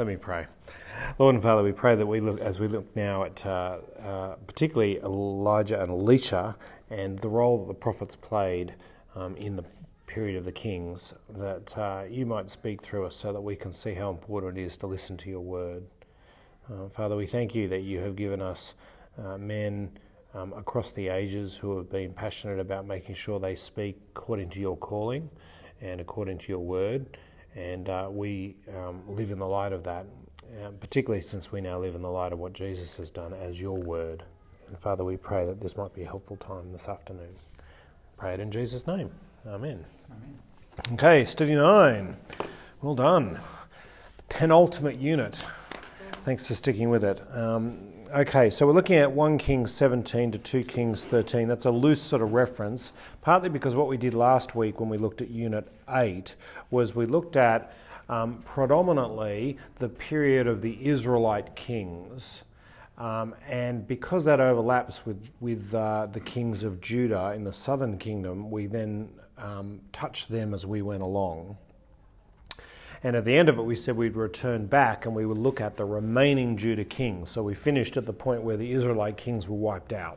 Let me pray. Lord and Father, we pray that as we look now at particularly Elijah and Elisha and the role that the prophets played in the period of the kings, that you might speak through us so that we can see how important it is to listen to your word. Father, we thank you that you have given us men across the ages who have been passionate about making sure they speak according to your calling and according to your word. And we live in the light of that, particularly since we now live in the light of what Jesus has done as your word. And Father, we pray that this might be a helpful time this afternoon. Pray it in Jesus' name. Amen. Amen. Okay, study 9. Well done. The penultimate unit. Thanks for sticking with it. Okay, so we're looking at 1 Kings 17 to 2 Kings 13. That's a loose sort of reference, partly because what we did last week when we looked at Unit 8 was we looked at predominantly the period of the Israelite kings. And because that overlaps with the kings of Judah in the southern kingdom, we then touched them as we went along. And at the end of it, we said we'd return back and we would look at the remaining Judah kings. So we finished at the point where the Israelite kings were wiped out.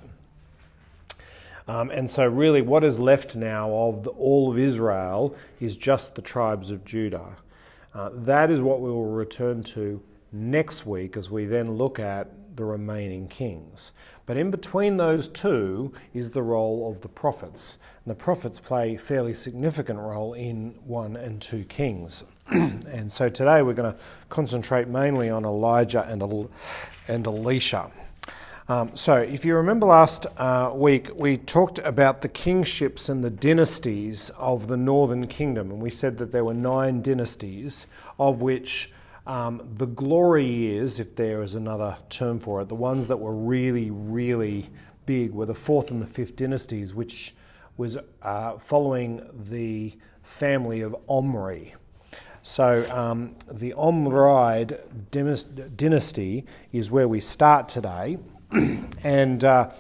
And so really what is left now of all of Israel is just the tribes of Judah. That is what we will return to next week as we then look at the remaining kings. But in between those two is the role of the prophets. And the prophets play a fairly significant role in 1 and 2 Kings. And so today we're going to concentrate mainly on Elijah and Elisha. So if you remember last week, we talked about the kingships and the dynasties of the northern kingdom. And we said that there were 9 dynasties, of which the glory is, if there is another term for it, the ones that were really, really big were the 4th and the 5th dynasties, which was following the family of Omri. So the Omride dynasty is where we start today. And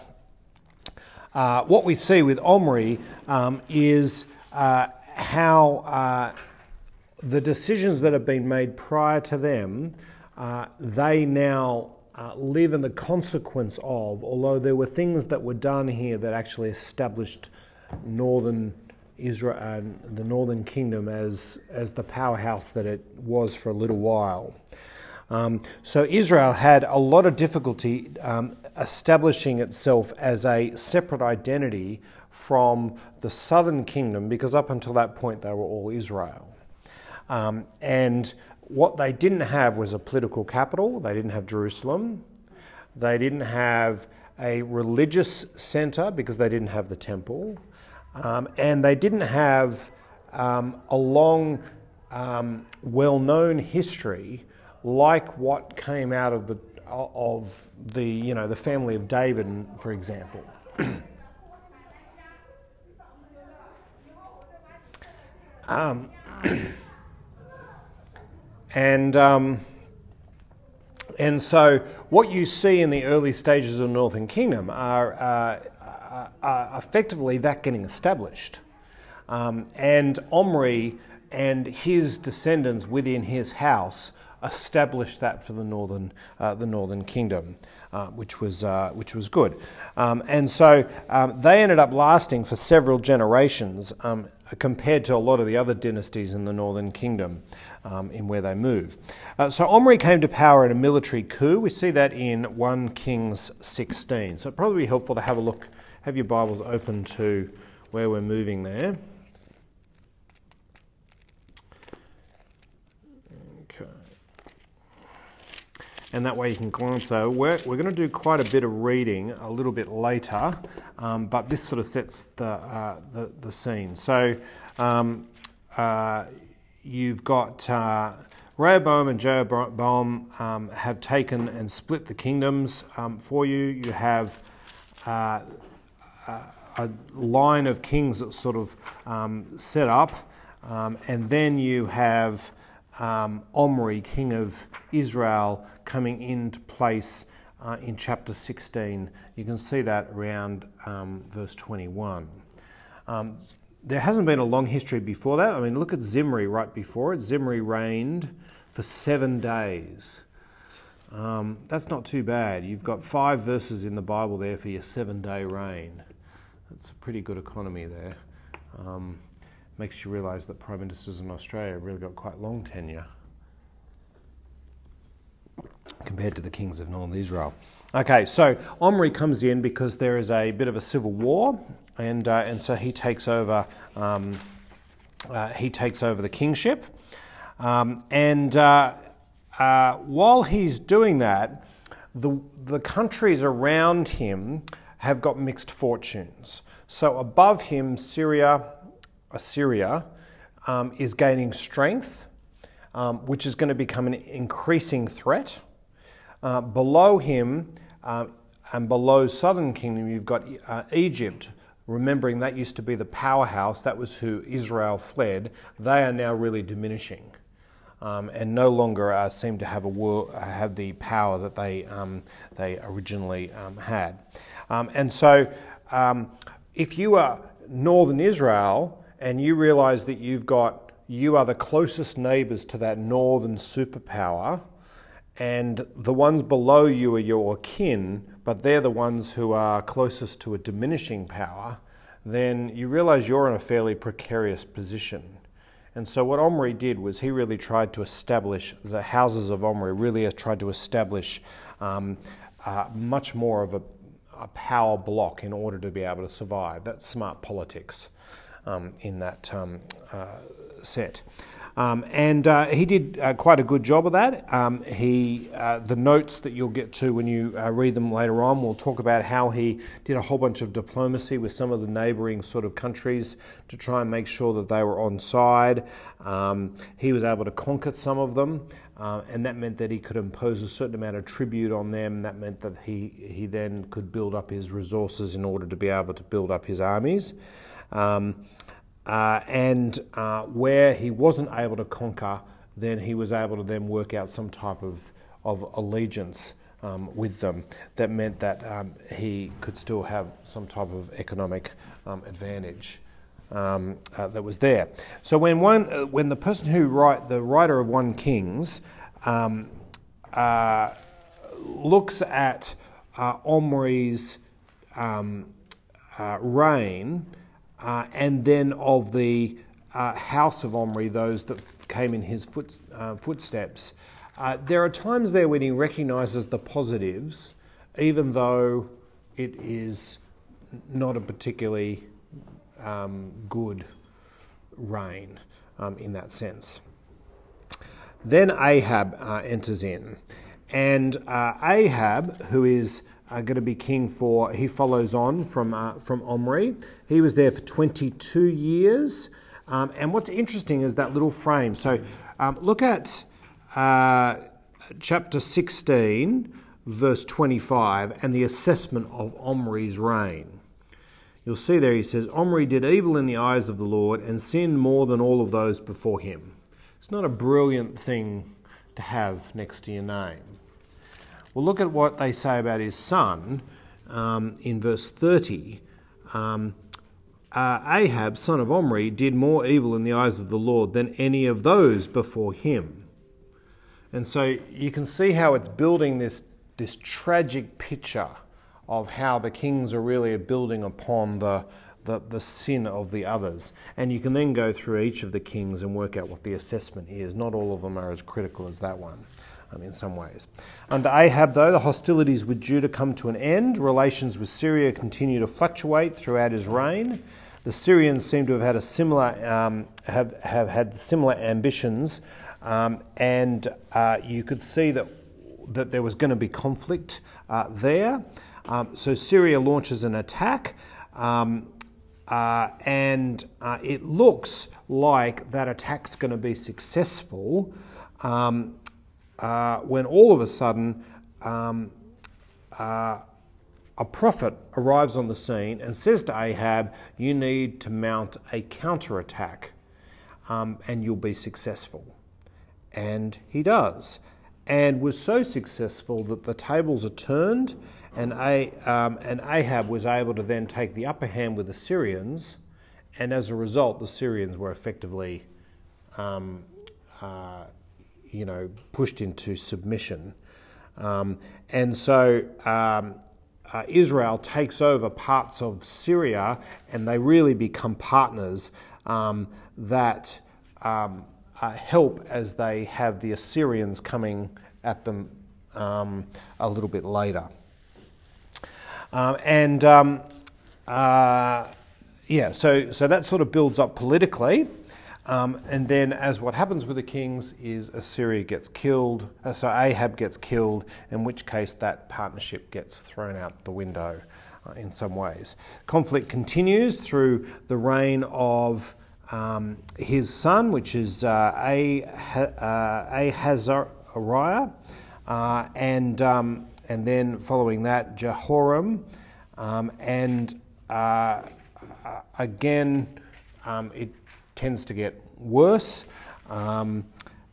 what we see with Omri is how the decisions that have been made prior to them, they now live in the consequence of, although there were things that were done here that actually established northern Israel and the northern kingdom as the powerhouse that it was for a little while. So Israel had a lot of difficulty establishing itself as a separate identity from the southern kingdom, because up until that point they were all Israel. And what they didn't have was a political capital. They didn't have Jerusalem. They didn't have a religious centre because they didn't have the temple. And they didn't have a long, well-known history like what came out of the family of David, for example. And so what you see in the early stages of the Northern Kingdom are effectively that getting established. And Omri and his descendants within his house established that for the Northern Kingdom, which was good. And so they ended up lasting for several generations compared to a lot of the other dynasties in the Northern Kingdom in where they move. So Omri came to power in a military coup. We see that in 1 Kings 16. So it'd probably be helpful to have a look, have your Bibles open to where we're moving there. Okay. And that way you can glance over. We're going to do quite a bit of reading a little bit later, but this sort of sets the scene. So you've got Rehoboam and Jeroboam have taken and split the kingdoms for you. You have a line of kings that's sort of set up, and then you have Omri, king of Israel, coming into place in chapter 16. You can see that around verse 21. There hasn't been a long history before that. I mean, look at Zimri right before it. Zimri reigned for 7 days. That's not too bad. You've got 5 verses in the Bible there for your 7-day reign. That's a pretty good economy there. Makes you realise that Prime Ministers in Australia have really got quite long tenure compared to the kings of Northern Israel. Okay, so Omri comes in because there is a bit of a civil war, and so he takes over. He takes over the kingship, and while he's doing that, the countries around him have got mixed fortunes. So above him, Assyria, is gaining strength, which is going to become an increasing threat. Below him and below Southern Kingdom, you've got Egypt. Remembering that used to be the powerhouse, that was who Israel fled. They are now really diminishing, and no longer seem to have the power that they originally had. And so, if you are Northern Israel and you realise that you are the closest neighbours to that northern superpower, and the ones below you are your kin, but they're the ones who are closest to a diminishing power, then you realise you're in a fairly precarious position. And so what Omri did was he really tried to establish, the houses of Omri really tried to establish much more of a power block in order to be able to survive. That's smart politics in that set. And he did quite a good job of that. The notes that you'll get to when you read them later on will talk about how he did a whole bunch of diplomacy with some of the neighbouring sort of countries to try and make sure that they were on side. He was able to conquer some of them, and that meant that he could impose a certain amount of tribute on them. That meant that he then could build up his resources in order to be able to build up his armies. And where he wasn't able to conquer, then he was able to then work out some type of allegiance with them. That meant that he could still have some type of economic advantage that was there. So when the person the writer of 1 Kings looks at Omri's reign, and then of the house of Omri, those that came in his footsteps, there are times there when he recognises the positives, even though it is not a particularly good reign in that sense. Then Ahab enters in, and Ahab, who is going to be king he follows on from Omri. He was there for 22 years. And what's interesting is that little frame. So look at chapter 16, verse 25, and the assessment of Omri's reign. You'll see there he says, Omri did evil in the eyes of the Lord and sinned more than all of those before him. It's not a brilliant thing to have next to your name. Well, look at what they say about his son in verse 30. Ahab, son of Omri, did more evil in the eyes of the Lord than any of those before him. And so you can see how it's building this tragic picture of how the kings are really building upon the sin of the others. And you can then go through each of the kings and work out what the assessment is. Not all of them are as critical as that one. In some ways. Under Ahab, though, the hostilities with Judah come to an end. Relations with Syria continue to fluctuate throughout his reign. The Syrians seem to have had have had similar ambitions, and you could see that there was going to be conflict there. So Syria launches an attack, and it looks like that attack's going to be successful. When all of a sudden a prophet arrives on the scene and says to Ahab, you need to mount a counterattack and you'll be successful. And he does, and was so successful that the tables are turned, and Ahab was able to then take the upper hand with the Syrians, and as a result the Syrians were effectively pushed into submission. And so Israel takes over parts of Syria, and they really become partners that help as they have the Assyrians coming at them a little bit later. So that sort of builds up politically. And then as what happens with the kings is Assyria gets killed, so Ahab gets killed, in which case that partnership gets thrown out the window in some ways. Conflict continues through the reign of his son, which is Ahazariah, and then following that Jehoram, again it tends to get worse, and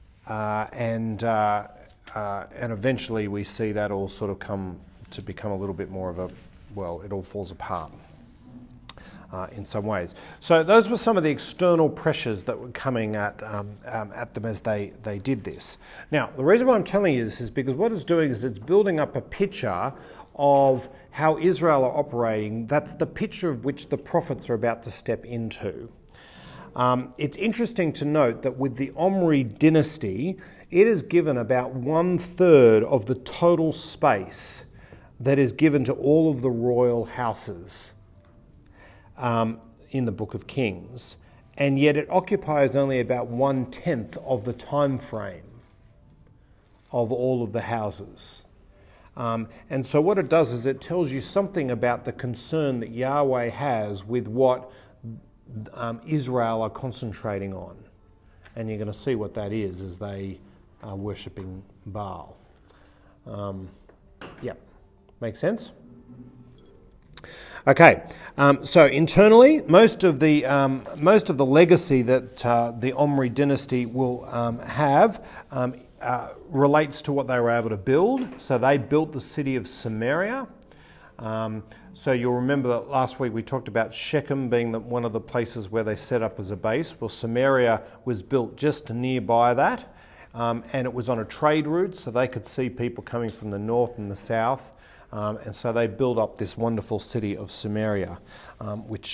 eventually we see that all sort of come to become a little bit more of it all falls apart in some ways. So those were some of the external pressures that were coming at them as they did this. Now, the reason why I'm telling you this is because what it's doing is it's building up a picture of how Israel are operating. That's the picture of which the prophets are about to step into. It's interesting to note that with the Omri dynasty, it is given about 1/3 of the total space that is given to all of the royal houses in the Book of Kings, and yet it occupies only about 1/10 of the time frame of all of the houses. And so what it does is it tells you something about the concern that Yahweh has with what Israel are concentrating on. And you're going to see what that is as they are worshipping Baal. Make sense? Okay, so internally, most of the legacy that the Omri dynasty will have relates to what they were able to build. So they built the city of Samaria. So you'll remember that last week we talked about Shechem being one of the places where they set up as a base. Well, Samaria was built just nearby that, and it was on a trade route, so they could see people coming from the north and the south. And so they built up this wonderful city of Samaria, which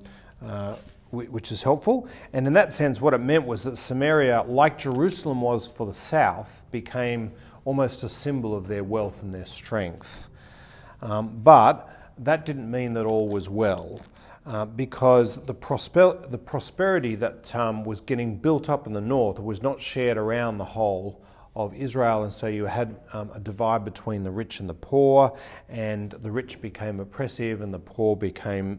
is helpful. And in that sense, what it meant was that Samaria, like Jerusalem was for the south, became almost a symbol of their wealth and their strength. But that didn't mean that all was well, because the prosperity that was getting built up in the north was not shared around the whole of Israel, and so you had a divide between the rich and the poor, and the rich became oppressive and the poor became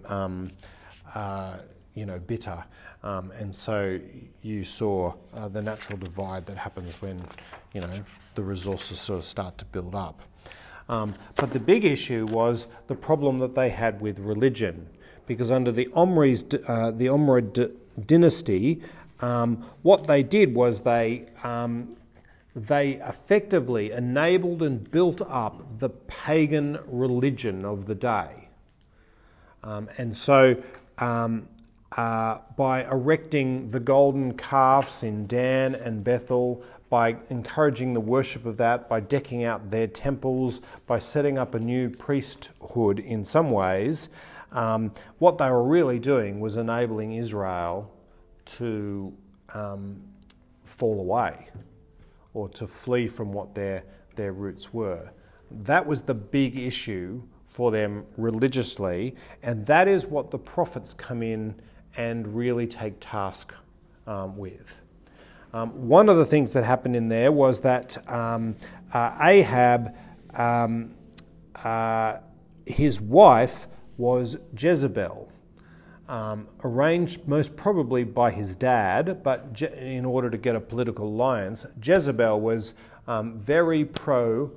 bitter, and so you saw the natural divide that happens when the resources sort of start to build up. But the big issue was the problem that they had with religion, because under the Omri dynasty, what they did was they effectively enabled and built up the pagan religion of the day. And so by erecting the golden calves in Dan and Bethel, by encouraging the worship of that, by decking out their temples, by setting up a new priesthood in some ways, what they were really doing was enabling Israel to fall away, or to flee from what their roots were. That was the big issue for them religiously, and that is what the prophets come in and really take task with. One of the things that happened in there was that Ahab, his wife was Jezebel, arranged most probably by his dad, but in order to get a political alliance. Jezebel was very pro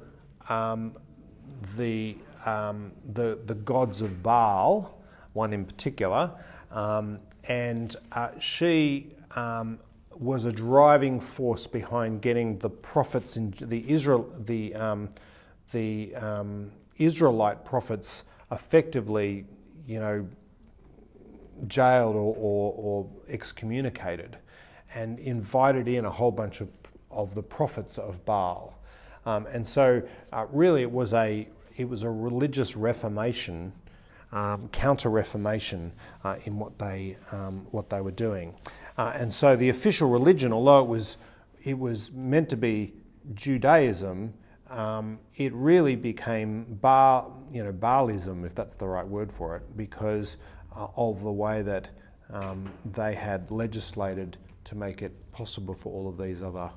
the gods of Baal, one in particular, and she was a driving force behind getting the prophets in the Israelite prophets effectively, jailed or excommunicated, and invited in a whole bunch of the prophets of Baal. And so really it was a religious reformation, counter-reformation in what they were doing. And so the official religion, although it was meant to be Judaism, it really became Baalism, if that's the right word for it, because of the way that they had legislated to make it possible for all of these other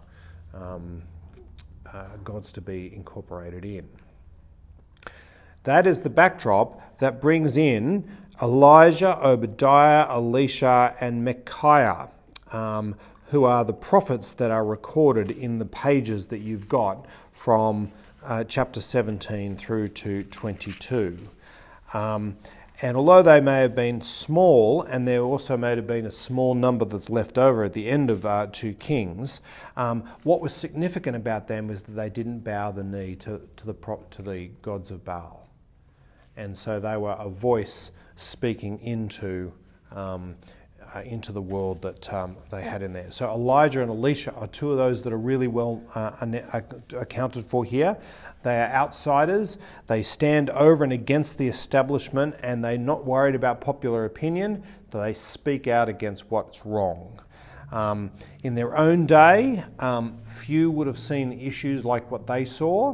gods to be incorporated in. That is the backdrop that brings in Elijah, Obadiah, Elisha, and Micaiah, who are the prophets that are recorded in the pages that you've got from chapter 17 through to 22. And although they may have been small, and there also may have been a small number that's left over at the end of 2 Kings, what was significant about them was that they didn't bow the knee to the gods of Baal. And so they were a voice speaking into the world that they had in there. So Elijah and Elisha are two of those that are really well accounted for here. They are outsiders. They stand over and against the establishment, and they're not worried about popular opinion. They speak out against what's wrong. In their own day, few would have seen issues like what they saw,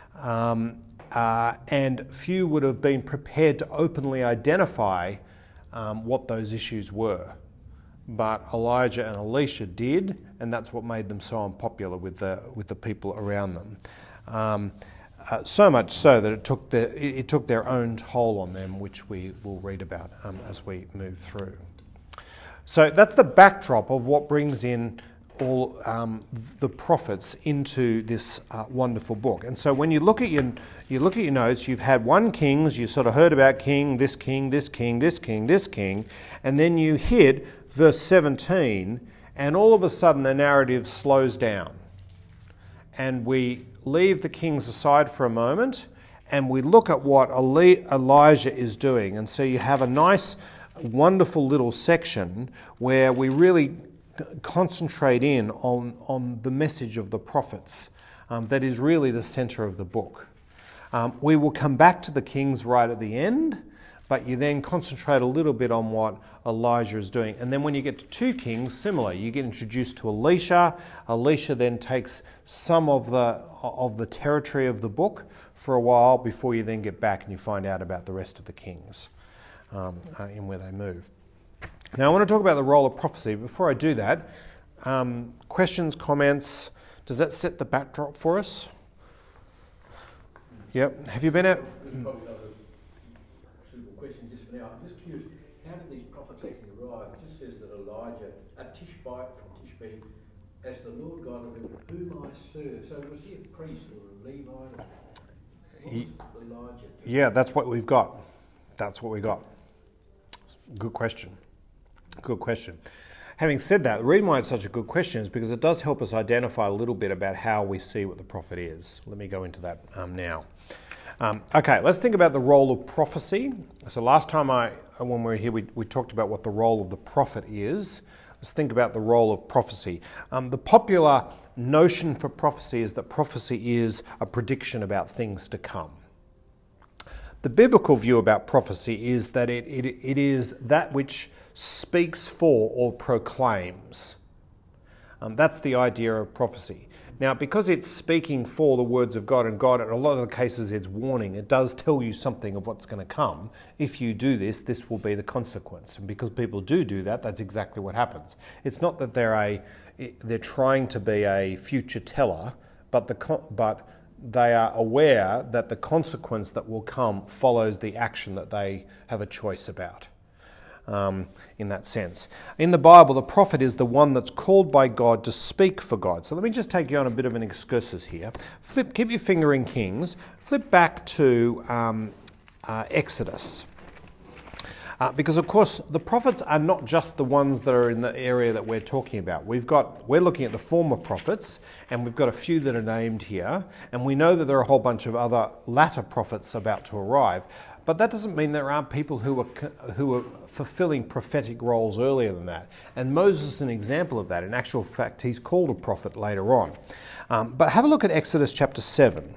and few would have been prepared to openly identify what those issues were. But Elijah and Elisha did, and that's what made them so unpopular with the people around them. So much so that it took their own toll on them, which we will read about as we move through. So that's the backdrop of what brings in all the prophets into this wonderful book. And so when you look at your notes, you've had 1 Kings, you sort of heard about king, this king, this king, this king, this king, and then you hit verse 17, and all of a sudden the narrative slows down. And we leave the kings aside for a moment, and we look at what Elijah is doing. And so you have a nice, wonderful little section where we really concentrate in on the message of the prophets. That is really the centre of the book. We will come back to the kings right at the end, but you then concentrate a little bit on what Elijah is doing. And then when you get to 2 Kings, similar, you get introduced to Elisha. Elisha then takes some of the territory of the book for a while before you then get back and you find out about the rest of the kings in where they move. Now I want to talk about the role of prophecy. Before I do that, questions, comments, does that set the backdrop for us? Yep. Have you been at... Question just for now. I'm just curious, how did these prophets actually arrive? It just says that Elijah, a Tishbite from Tishbe, as the Lord God of whom I serve. So was he a priest or a Levite? What was Elijah doing? Yeah, that's what we've got. That's what we got. Good question. Good question. Having said that, the reason why it's such a good question is because it does help us identify a little bit about how we see what the prophet is. Let me go into that now. Okay, let's think about the role of prophecy. So last time when we were here, we talked about what the role of the prophet is. Let's think about the role of prophecy. The popular notion for prophecy is that prophecy is a prediction about things to come. The biblical view about prophecy is that it is that which speaks for or proclaims. That's the idea of prophecy. Now, because it's speaking for the words of God, and God, in a lot of the cases, it's warning. It does tell you something of what's going to come. If you do this, this will be the consequence. And because people do that, that's exactly what happens. It's not that they're trying to be a future teller, but they are aware that the consequence that will come follows the action that they have a choice about. In that sense. In the Bible, the prophet is the one that's called by God to speak for God. So let me just take you on a bit of an excursus here. Keep your finger in Kings. Flip back to Exodus. Because, of course, the prophets are not just the ones that are in the area that we're talking about. We're looking at the former prophets, and we've got a few that are named here, and we know that there are a whole bunch of other latter prophets about to arrive. But that doesn't mean there aren't people who are fulfilling prophetic roles earlier than that. And Moses is an example of that. In actual fact, he's called a prophet later on. But have a look at Exodus chapter 7.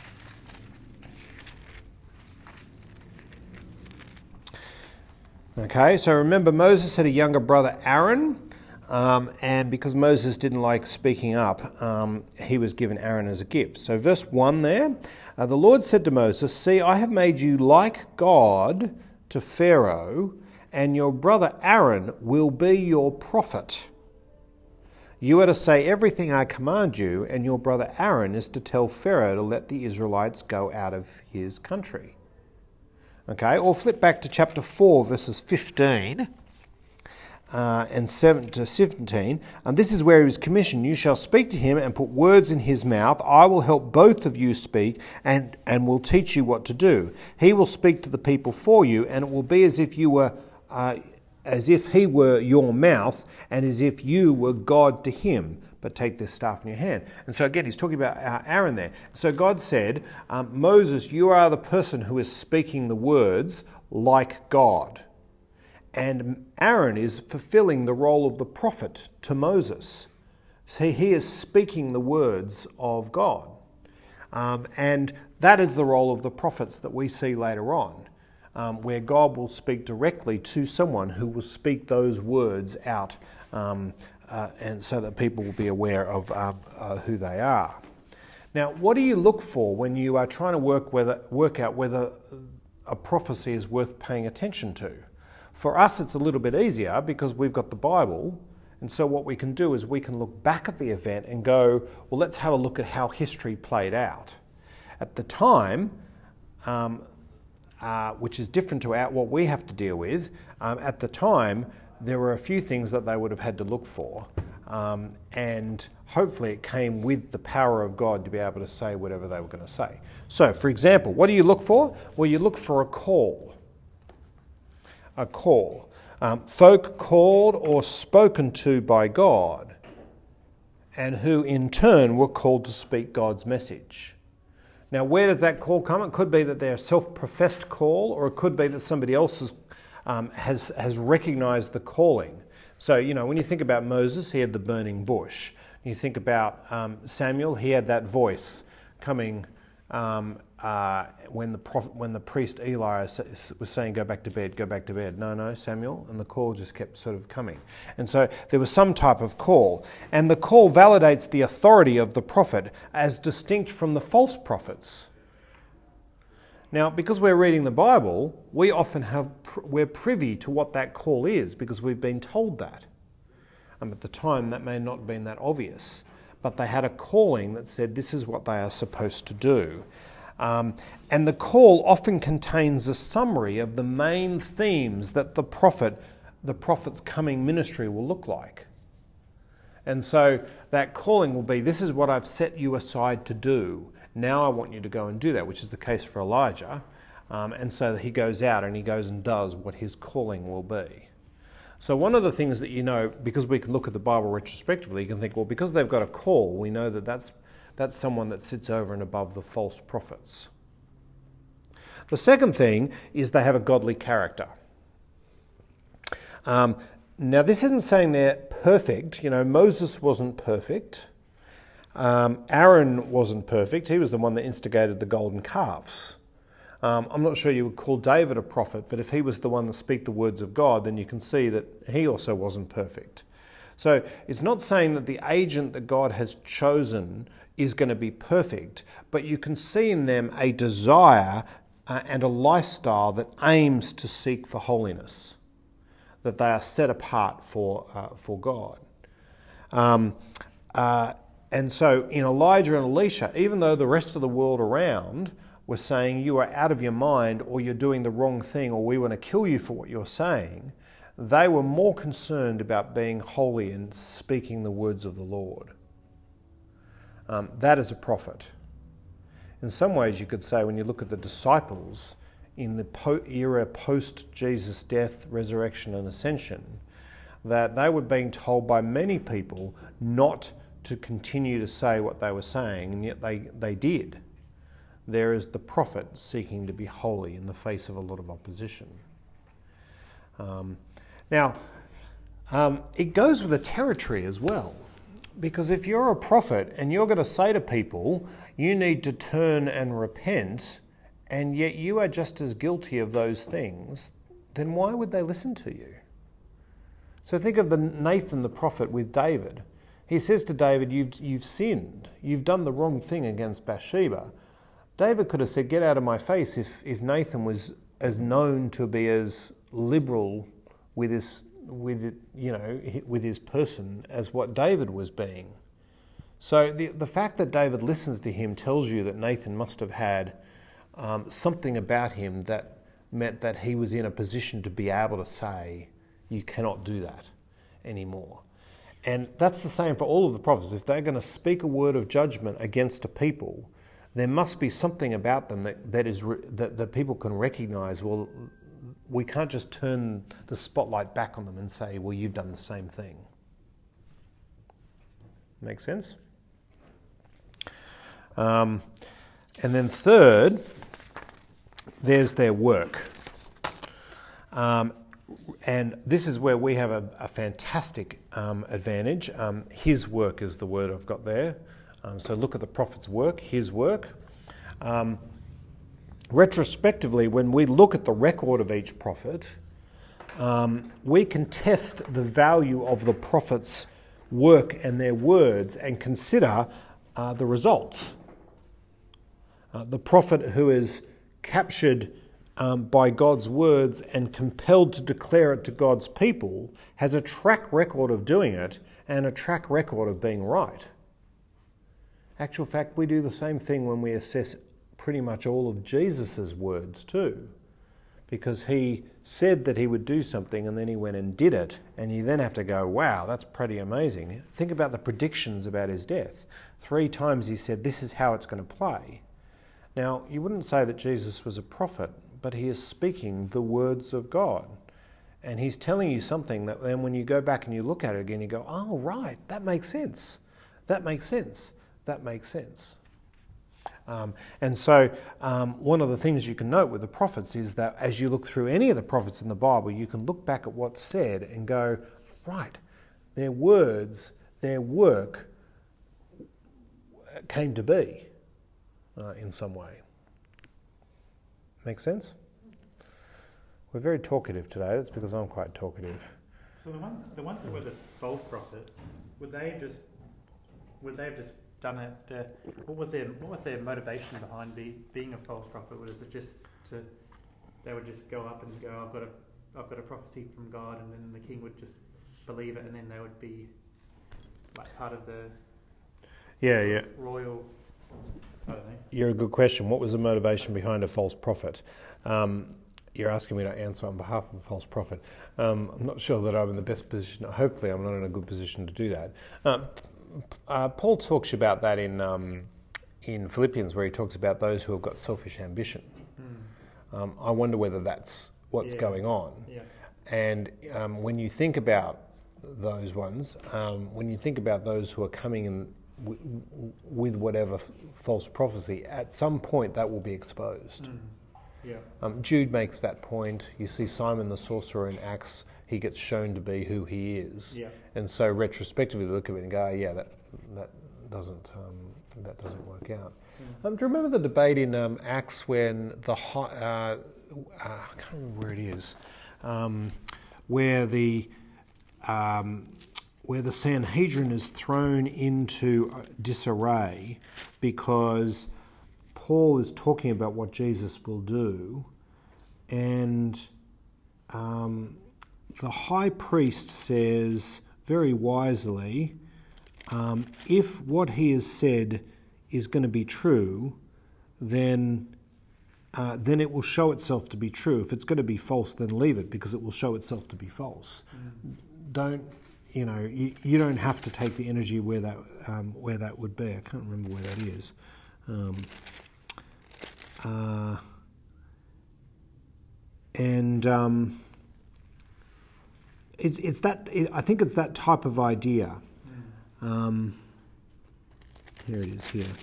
Okay, so remember Moses had a younger brother Aaron, and because Moses didn't like speaking up, he was given Aaron as a gift. So verse 1 there, the Lord said to Moses, "See, I have made you like God to Pharaoh, and your brother Aaron will be your prophet. You are to say everything I command you, and your brother Aaron is to tell Pharaoh to let the Israelites go out of his country." Okay, or flip back to chapter 4, verses 15 and 7 to 17. And this is where he was commissioned. "You shall speak to him and put words in his mouth. I will help both of you speak and will teach you what to do. He will speak to the people for you, and it will be as if he were your mouth, and as if you were God to him. But take this staff in your hand." And so again, he's talking about Aaron there. So God said, "Moses, you are the person who is speaking the words like God." And Aaron is fulfilling the role of the prophet to Moses. So he is speaking the words of God. And that is the role of the prophets that we see later on, where God will speak directly to someone who will speak those words out, and so that people will be aware of who they are. Now, what do you look for when you are trying to work out whether a prophecy is worth paying attention to? For us, it's a little bit easier because we've got the Bible, and so what we can do is we can look back at the event and go, well, let's have a look at how history played out. At the time, which is different to what we have to deal with, at the time, there were a few things that they would have had to look for, and hopefully it came with the power of God to be able to say whatever they were going to say. So, for example, what do you look for? Well, you look for a call. A call. Folk called or spoken to by God, and who in turn were called to speak God's message. Now, where does that call come? It could be that they're a self-professed call, or it could be that somebody else has recognised the calling. So, when you think about Moses, he had the burning bush. You think about Samuel, he had that voice coming when the priest Eli was saying, "Go back to bed, go back to bed." No, Samuel, and the call just kept sort of coming. And so there was some type of call. And the call validates the authority of the prophet as distinct from the false prophets. Now, because we're reading the Bible, we often we're privy to what that call is because we've been told that. At the time, that may not have been that obvious, but they had a calling that said this is what they are supposed to do. And the call often contains a summary of the main themes that the prophet's coming ministry will look like. And so that calling will be, this is what I've set you aside to do. Now I want you to go and do that, which is the case for Elijah. And so he goes out and he goes and does what his calling will be. So one of the things that because we can look at the Bible retrospectively, you can think, well, because they've got a call, we know that that's someone that sits over and above the false prophets. The second thing is they have a godly character. Now, this isn't saying they're perfect. Moses wasn't perfect. Aaron wasn't perfect. He was the one that instigated the golden calves. I'm not sure you would call David a prophet, but if he was the one that speak the words of God, then you can see that he also wasn't perfect. So it's not saying that the agent that God has chosen is going to be perfect, but you can see in them a desire and a lifestyle that aims to seek for holiness, that they are set apart for God. And so in Elijah and Elisha, even though the rest of the world around were saying you are out of your mind or you're doing the wrong thing or we want to kill you for what you're saying, they were more concerned about being holy and speaking the words of the Lord. That is a prophet. In some ways you could say when you look at the disciples in the era post Jesus' death, resurrection and ascension, that they were being told by many people not to continue to say what they were saying, and yet they did. There is the prophet seeking to be holy in the face of a lot of opposition. It goes with the territory as well, because if you're a prophet and you're going to say to people, you need to turn and repent, and yet you are just as guilty of those things, then why would they listen to you? So think of Nathan the prophet with David. He says to David, you've sinned. You've done the wrong thing against Bathsheba. David could have said, get out of my face, if Nathan was as known to be as liberal with his person as what David was being. So the fact that David listens to him tells you that Nathan must have had something about him that meant that he was in a position to be able to say, you cannot do that anymore. And that's the same for all of the prophets. If they're going to speak a word of judgment against a people, there must be something about them that people can recognise. Well, we can't just turn the spotlight back on them and say, well, you've done the same thing. Make sense? And then third, there's their work. And this is where we have a fantastic advantage. His work is the word I've got there. So look at the prophet's work, his work. Retrospectively, when we look at the record of each prophet, we can test the value of the prophet's work and their words and consider the results. The prophet who is captured by God's words and compelled to declare it to God's people has a track record of doing it and a track record of being right. Actual fact, we do the same thing when we assess pretty much all of Jesus's words too, because he said that he would do something and then he went and did it, and you then have to go, wow, that's pretty amazing. Think about the predictions about his death. 3 times he said, this is how it's going to play. Now, you wouldn't say that Jesus was a prophet, but he is speaking the words of God. And he's telling you something that then when you go back and you look at it again, you go, oh, right, that makes sense. That makes sense. That makes sense. And so one of the things you can note with the prophets is that as you look through any of the prophets in the Bible, you can look back at what's said and go, right, their words, their work came to be in some way. Make sense? We're very talkative today. That's because I'm quite talkative. So the ones that were the false prophets, would they have just done it? What was their motivation behind being a false prophet? Was it just they would just go up and go, I've got a prophecy from God, and then the king would just believe it, and then they would be like part of the royal. I don't know. You're a good question. What was the motivation behind a false prophet? You're asking me to answer on behalf of a false prophet. I'm not sure that I'm in the best position. Hopefully I'm not in a good position to do that. Paul talks about that in Philippians, where he talks about those who have got selfish ambition. I wonder whether that's what's going on. Yeah. And when you think about those ones, when you think about those who are coming in with whatever false prophecy, at some point that will be exposed. Yeah. Jude makes that point. You see Simon the sorcerer in Acts, he gets shown to be who he is. Yeah. And so retrospectively look at it and go, yeah, that doesn't work out. Do you remember the debate in Acts when I can't remember where it is, where the Sanhedrin is thrown into disarray because Paul is talking about what Jesus will do, and the high priest says very wisely, if what he has said is going to be true, then it will show itself to be true. If it's going to be false, then leave it, because it will show itself to be false. You don't have to take the energy where that would be. I can't remember where that is. And it's that. I think it's that type of idea. Here it is. Here.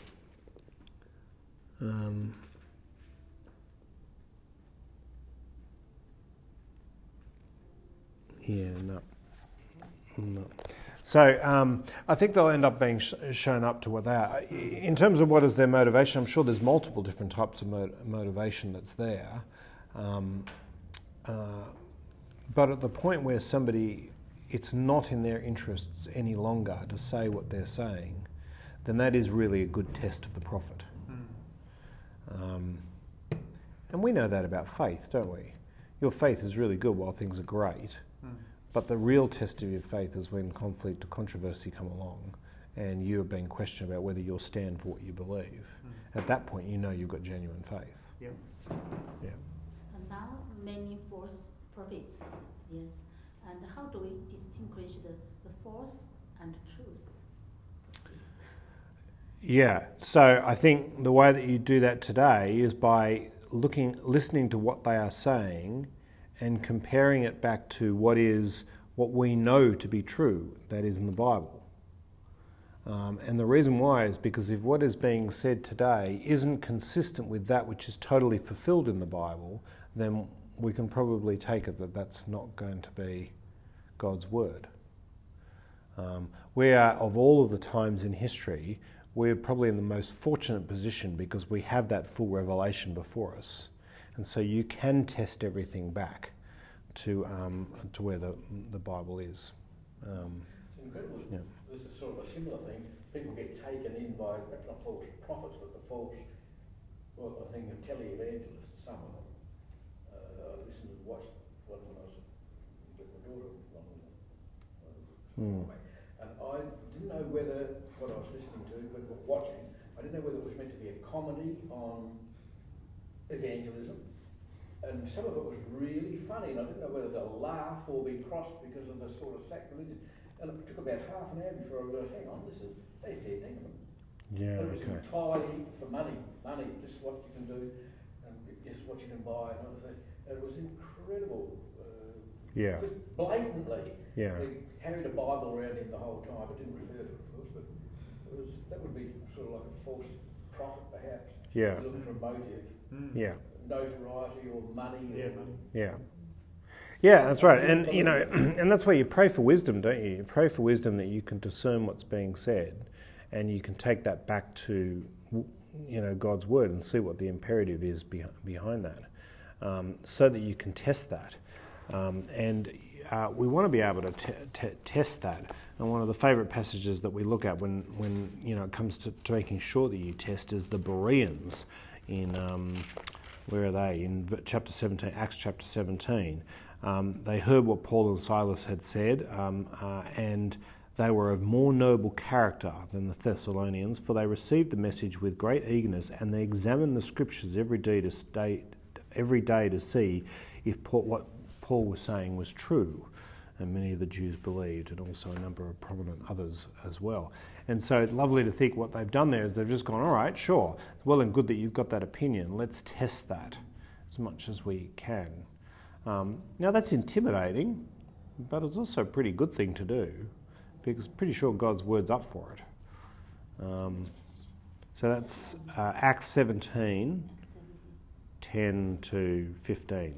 No. So I think they'll end up being shown up to what they are. In terms of what is their motivation, I'm sure there's multiple different types of motivation that's there. But at the point where somebody, it's not in their interests any longer to say what they're saying, then that is really a good test of the prophet. And we know that about faith, don't we? Your faith is really good while things are great. But the real test of your faith is when conflict or controversy come along and you are being questioned about whether you'll stand for what you believe. At that point, you know you've got genuine faith. Yeah. And now many false prophets, yes. And how do we distinguish the false and truth? Yeah, so I think the way that you do that today is by listening to what they are saying and comparing it back to what we know to be true, that is in the Bible. And the reason why is because if what is being said today isn't consistent with that which is totally fulfilled in the Bible, then we can probably take it that that's not going to be God's word. We are, of all of the times in history, we're probably in the most fortunate position because we have that full revelation before us. And so you can test everything back to where the Bible is. It's incredible. Yeah. This is sort of a similar thing. People get taken in by, not false prophets, but the false, well, I think of televangelists, some of them. I listened to watch one when I was with my daughter, and I didn't know whether what I was listening to, but watching, I didn't know whether it was meant to be a comedy on evangelism. And some of it was really funny, and I didn't know whether to laugh or be crossed because of the sort of sacrilegious. And it took about half an hour before I realised, hang on, they fair dinkum. Yeah, it was okay. entirely for money. This is what you can do, and this is what you can buy. And it was incredible. Yeah. Just blatantly. Yeah. They carried a Bible around him the whole time. It didn't refer to it, of course, but that would be sort of like a false prophet, perhaps. Yeah. Looking for a motive. Yeah. Notoriety or money. Yeah, that's right. And and that's why you pray for wisdom, don't you? You pray for wisdom that you can discern what's being said, and you can take that back to God's word and see what the imperative is behind that, so that you can test that. And we want to be able to test that. And one of the favourite passages that we look at when it comes to making sure that you test is the Bereans in. Where are they? In chapter 17, Acts chapter 17. They heard what Paul and Silas had said, and they were of more noble character than the Thessalonians, for they received the message with great eagerness, and they examined the scriptures every day to see if what Paul was saying was true. And many of the Jews believed, and also a number of prominent others as well. And so lovely to think what they've done there is they've just gone, all right, sure, well and good that you've got that opinion. Let's test that as much as we can. Now that's intimidating, but it's also a pretty good thing to do because I'm pretty sure God's word's up for it. So that's Acts 17, 10 to 15.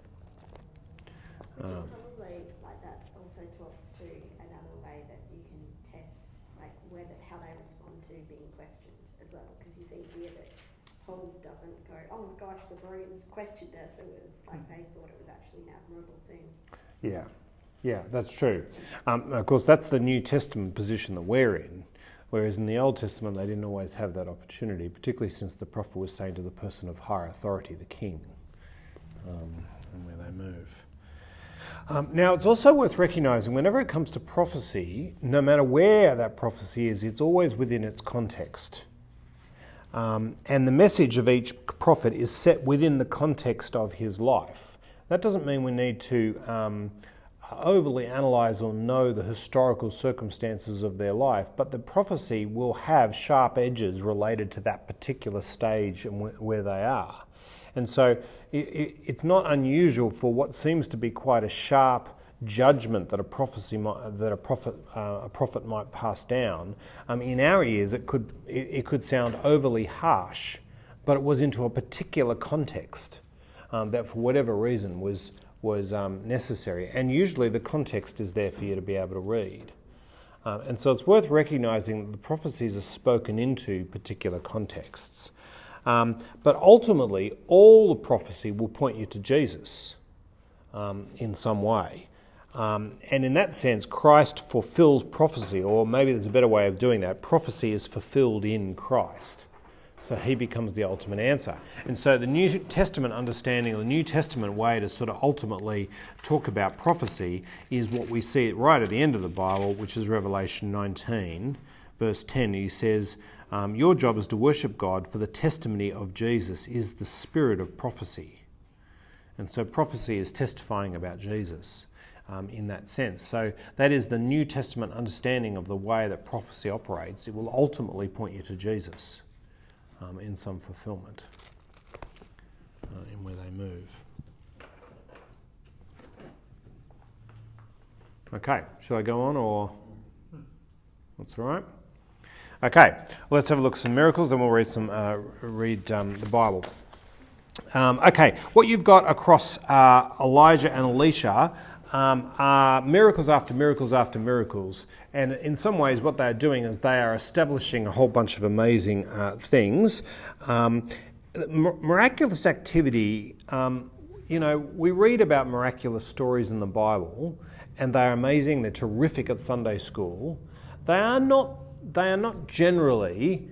Probably like that also talks to another way that you can test how they respond to being questioned as well, because you see here that Paul doesn't go, oh my gosh, the Bereans questioned us. It was like they thought it was actually an admirable thing. Yeah, that's true. Of course, that's the New Testament position that we're in, whereas in the Old Testament they didn't always have that opportunity, particularly since the prophet was saying to the person of higher authority, the king, and where they move. Now, it's also worth recognising whenever it comes to prophecy, no matter where that prophecy is, it's always within its context. And the message of each prophet is set within the context of his life. That doesn't mean we need to overly analyse or know the historical circumstances of their life, but the prophecy will have sharp edges related to that particular stage and where they are. And so it's not unusual for what seems to be quite a sharp judgment that a prophet might pass down. In our ears, it could sound overly harsh, but it was into a particular context that, for whatever reason, was necessary. And usually, the context is there for you to be able to read. And so it's worth recognising that the prophecies are spoken into particular contexts. But ultimately, all the prophecy will point you to Jesus in some way. And in that sense, Christ fulfills prophecy, or maybe there's a better way of doing that. Prophecy is fulfilled in Christ. So he becomes the ultimate answer. And so the New Testament understanding, or the New Testament way to sort of ultimately talk about prophecy is what we see right at the end of the Bible, which is Revelation 19, verse 10. He says, your job is to worship God, for the testimony of Jesus is the spirit of prophecy. And so prophecy is testifying about Jesus in that sense. So that is the New Testament understanding of the way that prophecy operates. It will ultimately point you to Jesus. In some fulfillment in where they move. Okay, shall I go on, or that's all right? Okay, well, let's have a look at some miracles, then we'll read the Bible. Okay, what you've got across Elijah and Elisha are miracles after miracles after miracles. And in some ways what they're doing is they are establishing a whole bunch of amazing things. Miraculous activity, we read about miraculous stories in the Bible, and they're amazing, they're terrific at Sunday school. They are not generally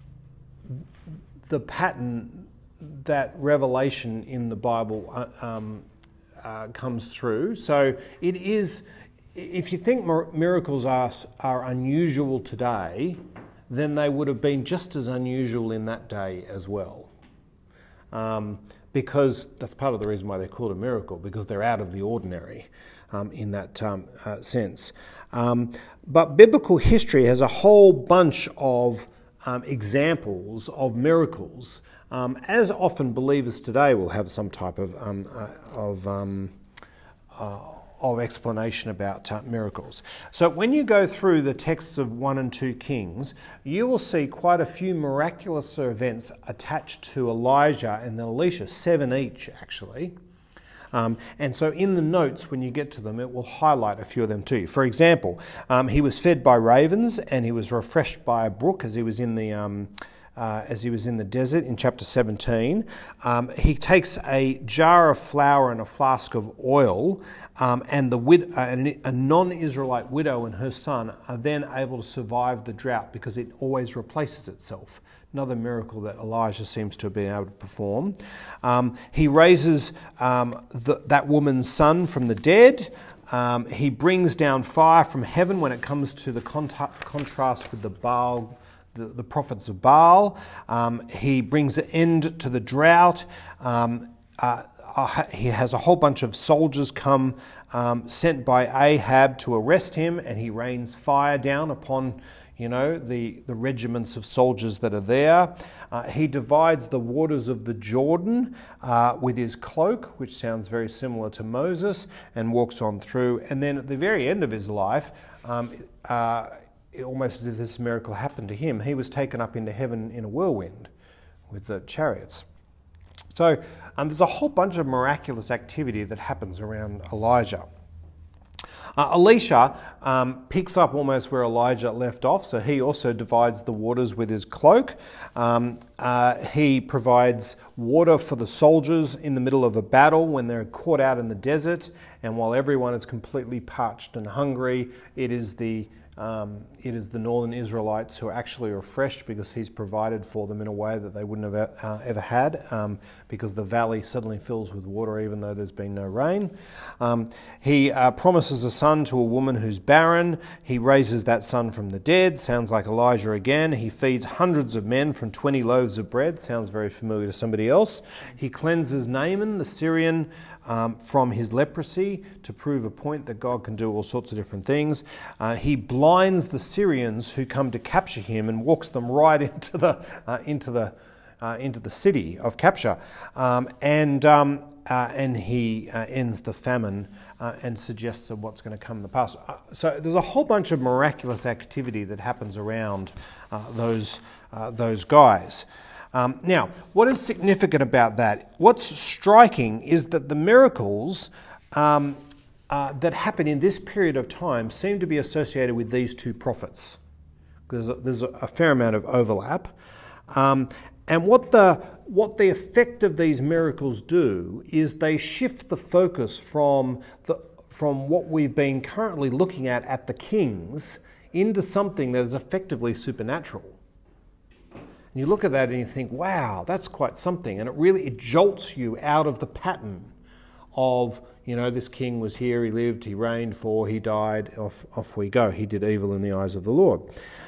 the pattern that revelation in the Bible comes through. So it is, if you think miracles are unusual today, then they would have been just as unusual in that day as well. Because that's part of the reason why they're called a miracle, because they're out of the ordinary in that sense. But biblical history has a whole bunch of examples of miracles. As often believers today will have some type of explanation about miracles. So when you go through the texts of 1 and 2 Kings, you will see quite a few miraculous events attached to Elijah and Elisha, 7 each actually. And so in the notes, when you get to them, it will highlight a few of them to you. For example, he was fed by ravens and he was refreshed by a brook as he was in the desert in chapter 17. He takes a jar of flour and a flask of oil, and a non-Israelite widow and her son are then able to survive the drought because it always replaces itself. Another miracle that Elijah seems to have been able to perform. He raises that woman's son from the dead. He brings down fire from heaven when it comes to the contrast with the Baal, the prophets of Baal. He brings an end to the drought. He has a whole bunch of soldiers come sent by Ahab to arrest him, and he rains fire down upon the regiments of soldiers that are there. He divides the waters of the Jordan with his cloak, which sounds very similar to Moses, and walks on through. And then at the very end of his life, almost as if this miracle happened to him, he was taken up into heaven in a whirlwind with the chariots. So there's a whole bunch of miraculous activity that happens around Elijah. Elisha picks up almost where Elijah left off, so he also divides the waters with his cloak. He provides water for the soldiers in the middle of a battle when they're caught out in the desert, and while everyone is completely parched and hungry, it is the northern Israelites who are actually refreshed because he's provided for them in a way that they wouldn't have ever had, because the valley suddenly fills with water even though there's been no rain. He promises a son to a woman who's barren. He raises that son from the dead. Sounds like Elijah again. He feeds hundreds of men from 20 loaves of bread. Sounds very familiar to somebody else. He cleanses Naaman, the Syrian, from his leprosy to prove a point that God can do all sorts of different things. He blinds the Syrians who come to capture him and walks them right into into the city of capture, and he ends the famine and suggests what's going to come in the past. So there's a whole bunch of miraculous activity that happens around those guys. Now, what is significant about that? What's striking is that the miracles that happen in this period of time seem to be associated with these two prophets. There's a fair amount of overlap. And what the effect of these miracles do is they shift the focus from what we've been currently looking at the kings into something that is effectively supernatural. And you look at that and you think, wow, that's quite something. And it jolts you out of the pattern of, this king was here, he lived, he reigned for, he died, off we go. He did evil in the eyes of the Lord.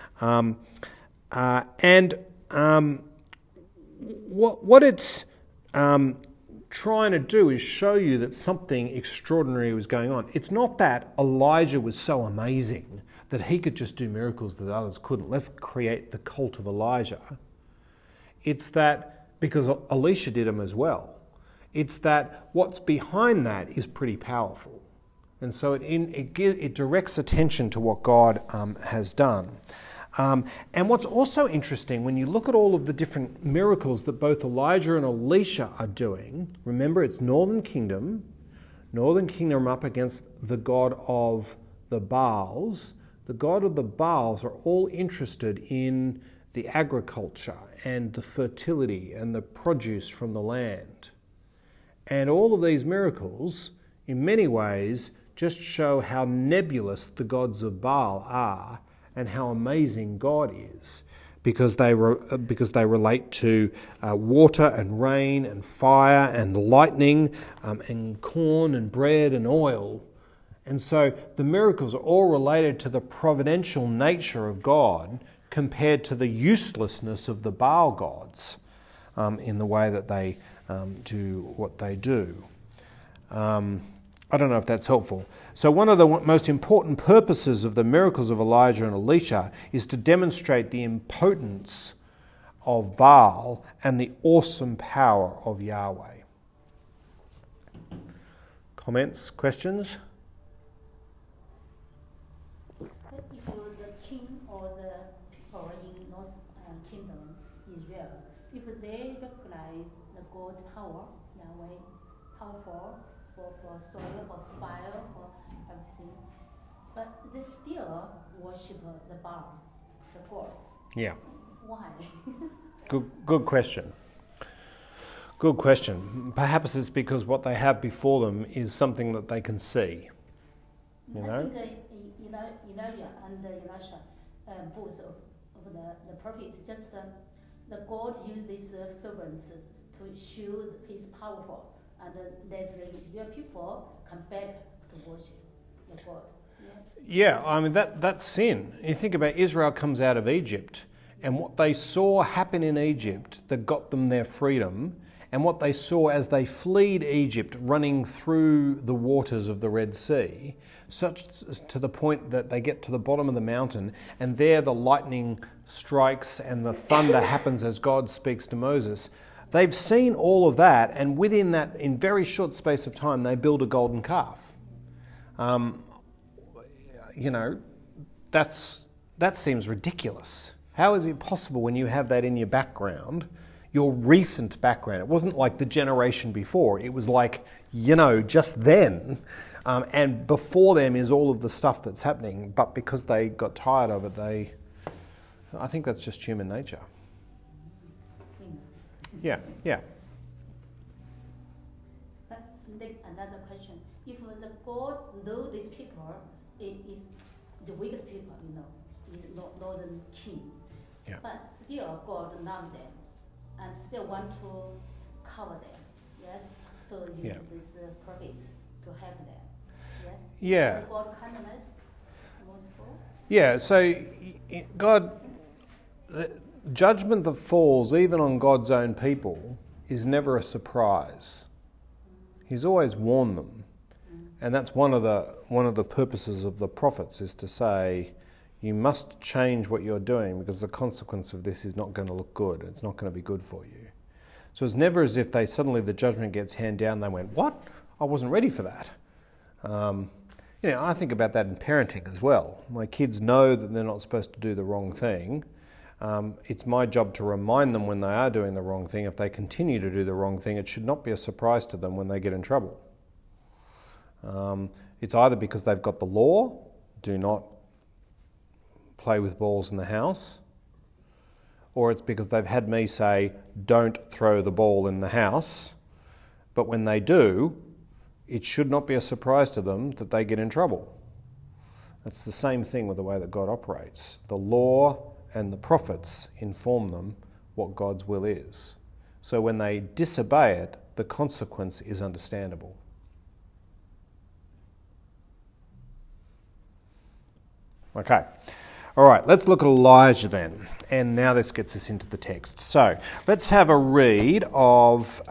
What it's trying to do is show you that something extraordinary was going on. It's not that Elijah was so amazing that he could just do miracles that others couldn't. Let's create the cult of Elijah. It's that, because Elisha did them as well, it's that what's behind that is pretty powerful. And so it directs attention to what God has done. And what's also interesting, when you look at all of the different miracles that both Elijah and Elisha are doing, remember it's Northern Kingdom up against the god of the Baals. The god of the Baals are all interested in the agriculture and the fertility and the produce from the land. And all of these miracles, in many ways, just show how nebulous the gods of Baal are and how amazing God is, because they relate to water and rain and fire and lightning and corn and bread and oil. And so the miracles are all related to the providential nature of God compared to the uselessness of the Baal gods in the way that they do what they do. I don't know if that's helpful. So one of the most important purposes of the miracles of Elijah and Elisha is to demonstrate the impotence of Baal and the awesome power of Yahweh. Comments, questions? If you're the king or the people in North Kingdom, Israel, if they recognize the God's power, Yahweh, powerful, for soil, for fire, for everything, but they still worship the Baal, the gods. Yeah. Why? Good question. Good question. Perhaps it's because what they have before them is something that they can see. You know? I think Elijah and Elisha, both of the prophets, just the God used these servants to show his powerful. And let the Israel people come back to worship the God. Yeah, I mean, that's sin. You think about Israel comes out of Egypt, and what they saw happen in Egypt that got them their freedom, and what they saw as they fled Egypt running through the waters of the Red Sea, such to the point that they get to the bottom of the mountain, and there the lightning strikes and the thunder happens as God speaks to Moses. They've seen all of that, and within that, in very short space of time, they build a golden calf. That seems ridiculous. How is it possible when you have that in your background, your recent background? It wasn't like the generation before. It was like, just then. And before them is all of the stuff that's happening. But because they got tired of it, I think that's just human nature. Yeah. But another question: if the God know these people, it is the wicked people, is northern king. Yeah. But still, God love them, and still want to cover them. Yes. So use these prophets to help them. Yes. Yeah. So God kindness, merciful. Yeah. So God. Judgment that falls even on God's own people is never a surprise. He's always warned them. And that's one of the purposes of the prophets, is to say, you must change what you're doing because the consequence of this is not going to look good. It's not going to be good for you. So it's never as if the judgment gets handed down and they went, what? I wasn't ready for that. I think about that in parenting as well. My kids know that they're not supposed to do the wrong thing. It's my job to remind them when they are doing the wrong thing. If they continue to do the wrong thing, it should not be a surprise to them when they get in trouble. It's either because they've got the law, do not play with balls in the house, or it's because they've had me say, don't throw the ball in the house, but when they do, it should not be a surprise to them that they get in trouble. It's the same thing with the way that God operates. The law and the prophets inform them what God's will is. So when they disobey it, the consequence is understandable. Okay. All right, let's look at Elijah then. And now this gets us into the text. So let's have a read of...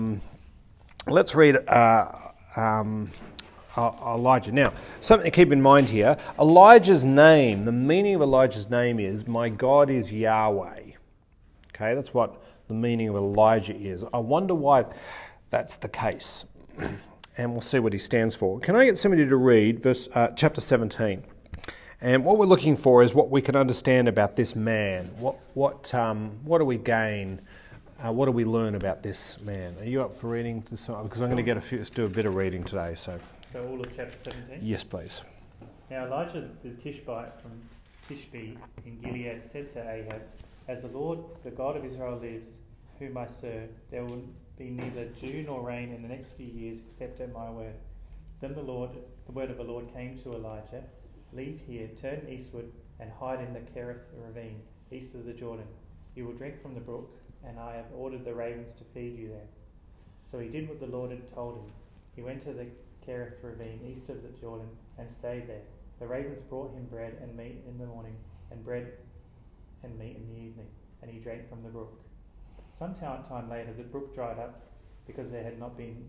Elijah. Now, something to keep in mind here, Elijah's name, the meaning of Elijah's name is, my God is Yahweh. Okay, that's what the meaning of Elijah is. I wonder why that's the case. And we'll see what he stands for. Can I get somebody to read chapter 17? And what we're looking for is what we can understand about this man. What do we gain? What do we learn about this man? Are you up for reading this? Because I'm going to do a bit of reading today. So all of chapter 17? Yes, please. Now Elijah the Tishbite from Tishbe in Gilead said to Ahab, as the Lord, the God of Israel lives, whom I serve, there will be neither dew nor rain in the next few years except at my word. Then the word of the Lord came to Elijah, leave here, turn eastward, and hide in the Kerith ravine, east of the Jordan. You will drink from the brook, and I have ordered the ravens to feed you there. So he did what the Lord had told him. He went to the Kerith ravine, east of the Jordan, and stayed there. The ravens brought him bread and meat in the morning, and bread and meat in the evening, and he drank from the brook. Some time later, the brook dried up, because there had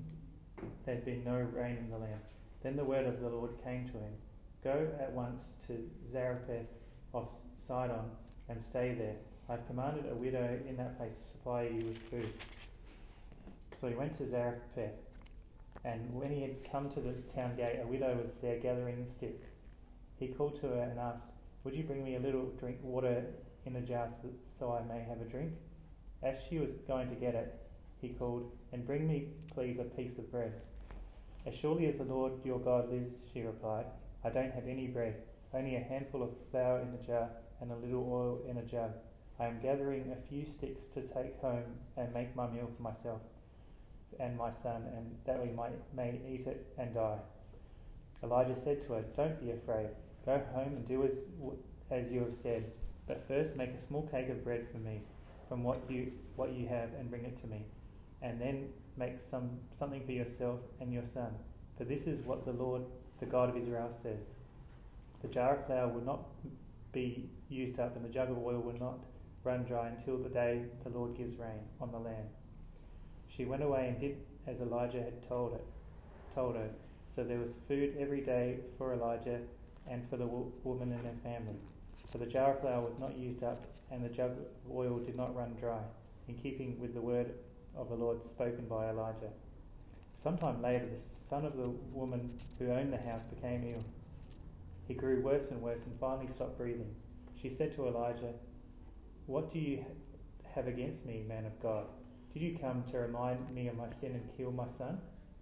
been no rain in the land. Then the word of the Lord came to him, go at once to Zarephath of Sidon, and stay there. I have commanded a widow in that place to supply you with food. So he went to Zarephath, and when he had come to the town gate, a widow was there gathering sticks. He called to her and asked, would you bring me a little water in a jar so I may have a drink? As she was going to get it, he called, and bring me, please, a piece of bread. As surely as the Lord your God lives, she replied, I don't have any bread, only a handful of flour in a jar and a little oil in a jug. I am gathering a few sticks to take home and make my meal for myself and my son, and that we may eat it and die. Elijah said to her, don't be afraid. Go home and do as you have said, but first make a small cake of bread for me from what you have and bring it to me, and then make something for yourself and your son. For this is what the Lord, the God of Israel, says. The jar of flour will not be used up, and the jug of oil will not run dry until the day the Lord gives rain on the land. She went away and did as Elijah had told her. So there was food every day for Elijah and for the woman and her family. For the jar of flour was not used up, and the jug of oil did not run dry, in keeping with the word of the Lord spoken by Elijah. Sometime later, the son of the woman who owned the house became ill. He grew worse and worse and finally stopped breathing. She said to Elijah, what do you have against me, man of God? Did you come to remind me of my sin and kill my son?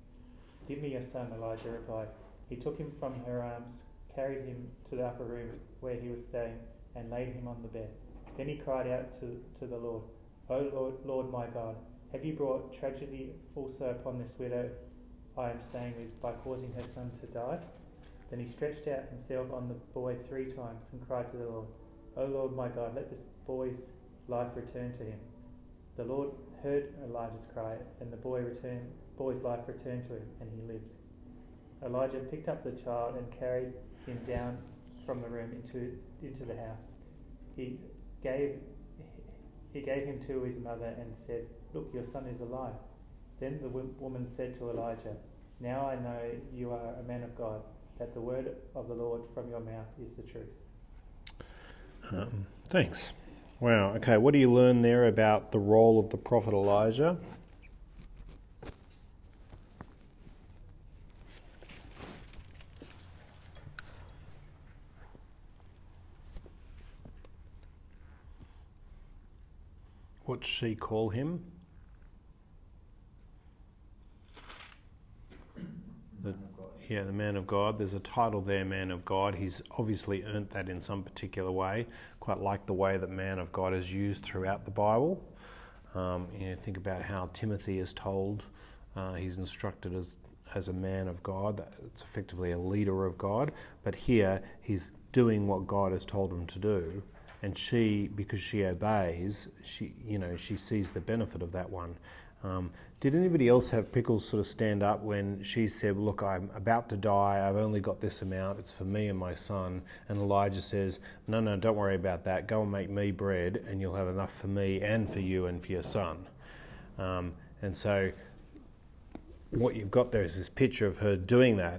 Give me your son, Elijah replied. He took him from her arms, carried him to the upper room where he was staying, and laid him on the bed. Then he cried out to the Lord, O Lord my God, have you brought tragedy also upon this widow I am staying with by causing her son to die? Then he stretched out himself on the boy 3 times and cried to the Lord, O Lord my God, let this boy's life return to him. The Lord heard Elijah's cry, and the boy's life returned to him, and he lived. Elijah picked up the child and carried him down from the room into the house. He gave him to his mother and said, look, your son is alive. Then the woman said to Elijah, now I know you are a man of God, that the word of the Lord from your mouth is the truth. Thanks. Wow, okay, what do you learn there about the role of the prophet Elijah? What's she call him? The man of God. There's a title there, man of God. He's obviously earned that in some particular way, quite like the way that man of God is used throughout the Bible. Think about how Timothy is told he's instructed as a man of God. It's effectively a leader of God. But here he's doing what God has told him to do. And she, because she obeys, she sees the benefit of that one. Did anybody else have pickles sort of stand up when she said, look, I'm about to die, I've only got this amount, it's for me and my son, and Elijah says, no, don't worry about that, go and make me bread and you'll have enough for me and for you and for your son. And so what you've got there is this picture of her doing that,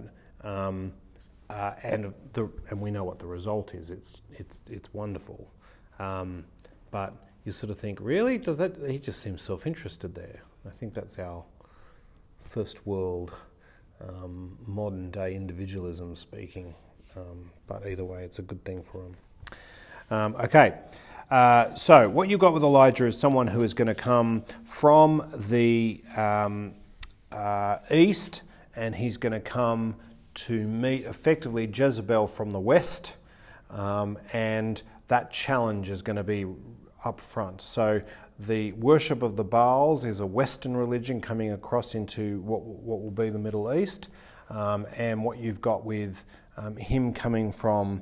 and we know what the result is. It's wonderful. But you sort of think, really? He just seems self-interested there. I think that's our first world, modern day individualism speaking. But either way, it's a good thing for him. Okay. So what you've got with Elijah is someone who is going to come from the east, and he's going to come to meet effectively Jezebel from the west, and that challenge is going to be up front. So the worship of the Baals is a Western religion coming across into what will be the Middle East, and what you've got with him coming from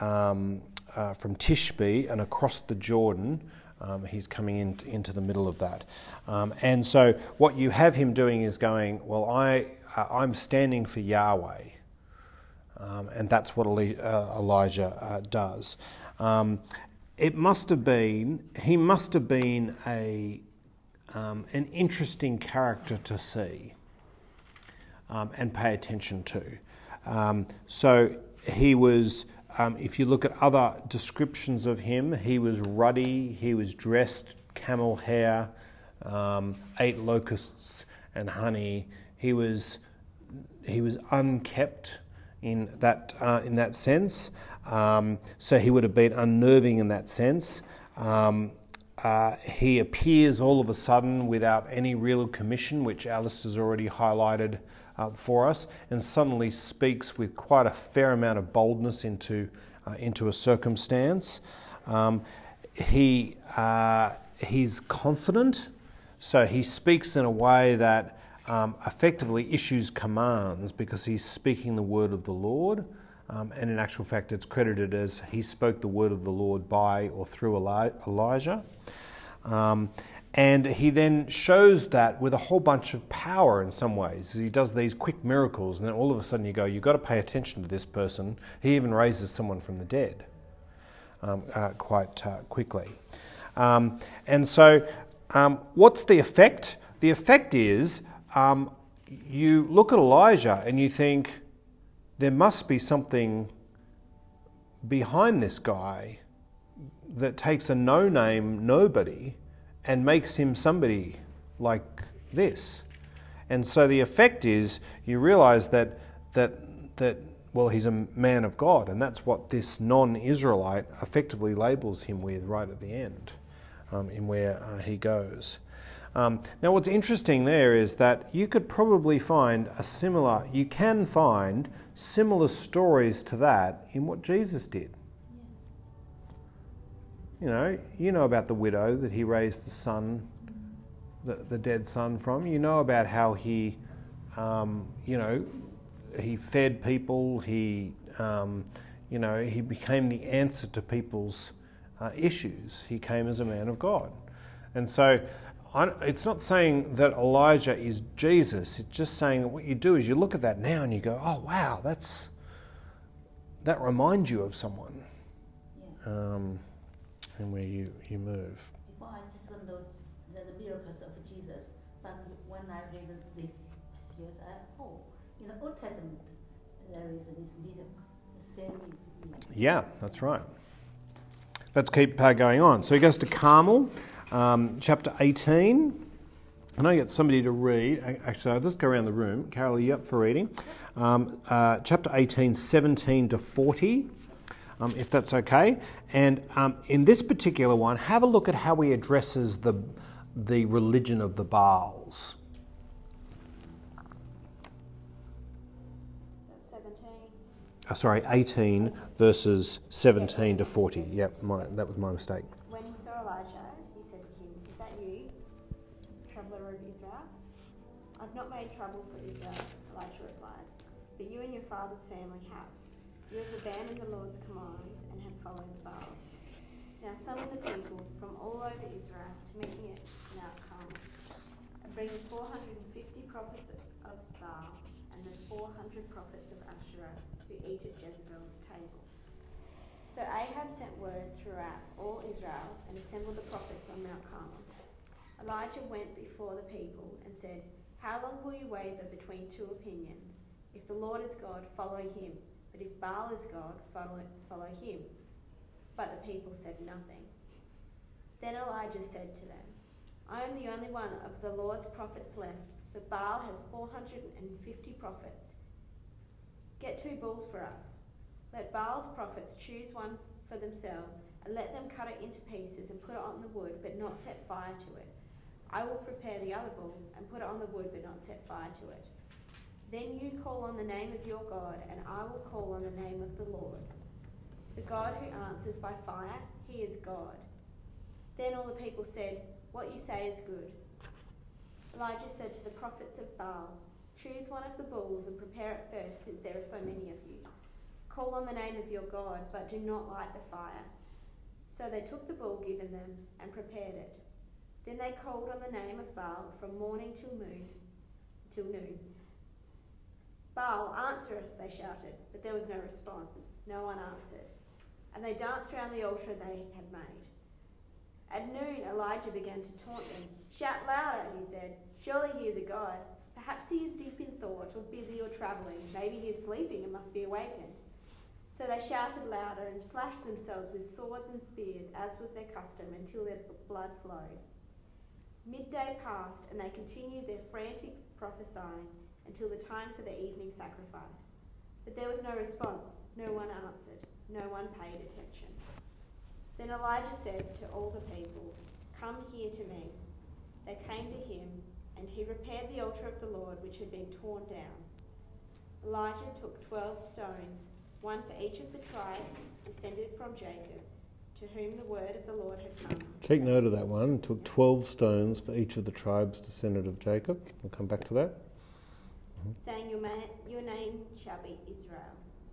Tishbe and across the Jordan, he's coming into the middle of that. And so what you have him doing is going, well, I'm standing for Yahweh. And that's what Elijah does. He must have been an interesting character to see and pay attention to. So he was, if you look at other descriptions of him, he was ruddy, he was dressed camel hair, ate locusts and honey. He was unkempt in that sense. So he would have been unnerving in that sense. He appears all of a sudden without any real commission, which Alice has already highlighted for us, and suddenly speaks with quite a fair amount of boldness into a circumstance. He's confident, so he speaks in a way that effectively issues commands because he's speaking the word of the Lord. And in actual fact, it's credited as he spoke the word of the Lord by or through Elijah. And he then shows that with a whole bunch of power in some ways. He does these quick miracles, and then all of a sudden you go, you've got to pay attention to this person. He even raises someone from the dead quite quickly. And so what's the effect? The effect is you look at Elijah and you think, there must be something behind this guy that takes a no-name nobody and makes him somebody like this. And so the effect is you realise that well, he's a man of God, and that's what this non-Israelite effectively labels him with right at the end, in where he goes. Now what's interesting there is that you could probably find you can find similar stories to that in what Jesus did. You know about the widow that he raised the son, the dead son from. You know about how he, he fed people. He became the answer to people's issues. He came as a man of God, and so. It's not saying that Elijah is Jesus. It's just saying that what you do is you look at that now and you go, oh wow, that reminds you of someone, and where you move. Before I just know the miracles of Jesus, but when I read this passage, in the Old Testament there is this miracle, the same miracle. Yeah, that's right. let's keep going on. So he goes to Carmel, chapter 18. Can I get somebody to read? Actually, I'll just go around the room. Carol, are you up for reading? Chapter 18, 17 to 40, if that's okay. And in this particular one, have a look at how he addresses the religion of the Baals. That's 17. 18, verses 17 to 40. Yep, that was my mistake. When he saw Elijah, he said to him, "Is that you, troubler of Israel?" "I've not made trouble for Israel," Elijah replied, "but you and your father's family have. You have abandoned the Lord's commands and have followed the Baals. Now summon the people from all over Israel to meet me at Mount Carmel, and bring the 450 prophets of Baal and the 400 prophets of Asherah who eat at Jezebel's table." So Ahab sent word throughout all Israel and assembled the prophets on Mount Carmel. Elijah went before the people and said, "How long will you waver between two opinions? If the Lord is God, follow him, but if Baal is God, follow him." But the people said nothing. Then Elijah said to them, "I am the only one of the Lord's prophets left, but Baal has 450 prophets. Get 2 bulls for us. Let Baal's prophets choose one for themselves, and let them cut it into pieces and put it on the wood, but not set fire to it. I will prepare the other bull and put it on the wood, but not set fire to it. Then you call on the name of your God, and I will call on the name of the Lord. The God who answers by fire, he is God." Then all the people said, "What you say is good." Elijah said to the prophets of Baal, "Choose one of the bulls and prepare it first, since there are so many of you. Call on the name of your God, but do not light the fire." So they took the bull given them and prepared it. Then they called on the name of Baal from morning till noon. "Baal, answer us," they shouted, but there was no response. No one answered. And they danced around the altar they had made. At noon, Elijah began to taunt them. "Shout louder," he said. "Surely he is a god. Perhaps he is deep in thought, or busy, or travelling. Maybe he is sleeping and must be awakened." So they shouted louder and slashed themselves with swords and spears, as was their custom, until their blood flowed. Midday passed, and they continued their frantic prophesying until the time for the evening sacrifice. But there was no response. No one answered. No one paid attention. Then Elijah said to all the people, "Come here to me." They came to him, and he repaired the altar of the Lord, which had been torn down. Elijah took 12 stones, one for each of the tribes descended from Jacob, to whom the word of the Lord had come. Take note of that one. It took 12 stones for each of the tribes descended of Jacob. We'll come back to that. Saying, your name shall be Israel.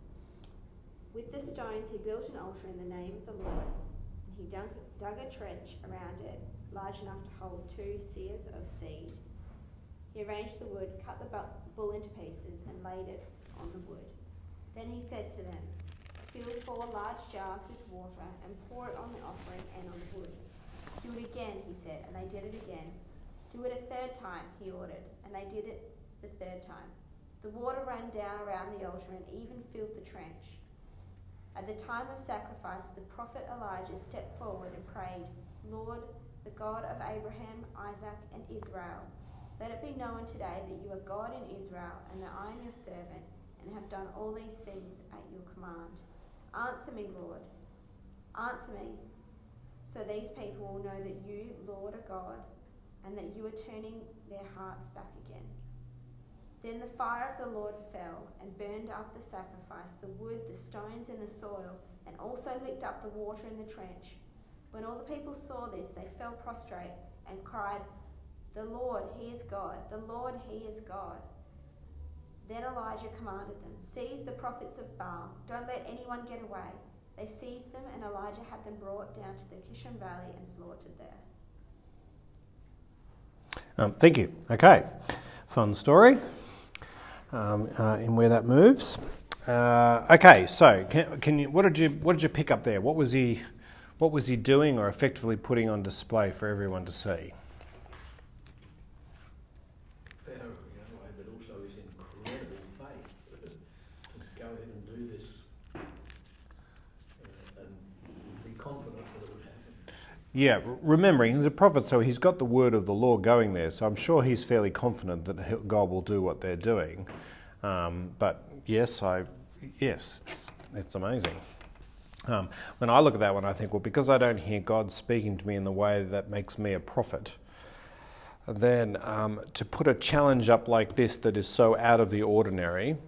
With the stones he built an altar in the name of the Lord, and he dug a trench around it, large enough to hold 2 seahs of seed. He arranged the wood, cut the bull into pieces, and laid it on the wood. Then he said to them, "Fill 4 large jars with water and pour it on the offering and on the wood." "Do it again," he said, and they did it again. "Do it a 3rd time," he ordered, and they did it the 3rd time. The water ran down around the altar and even filled the trench. At the time of sacrifice, the prophet Elijah stepped forward and prayed, "Lord, the God of Abraham, Isaac, and Israel, let it be known today that you are God in Israel, and that I am your servant, and have done all these things at your command. Answer me, Lord. Answer me, so these people will know that you, Lord, are God, and that you are turning their hearts back again." Then the fire of the Lord fell and burned up the sacrifice, the wood, the stones, and the soil, and also licked up the water in the trench. When all the people saw this, they fell prostrate and cried, "The Lord, he is God. The Lord, he is God." Then Elijah commanded them, "Seize the prophets of Baal. Don't let anyone get away." They seized them, and Elijah had them brought down to the Kishon Valley and slaughtered there. Thank you. Okay, fun story in where that moves. Okay, so can you? What did you pick up there? What was he doing, or effectively putting on display for everyone to see? Power of Yahweh, but also his incredible faith to go ahead and do this and be confident that Yeah, remembering he's a prophet, so he's got the word of the Lord going there. So I'm sure he's fairly confident that God will do what they're doing. But yes, it's amazing. When I look at that one, I think, well, because I don't hear God speaking to me in the way that makes me a prophet, then to put a challenge up like this that is so out of the ordinary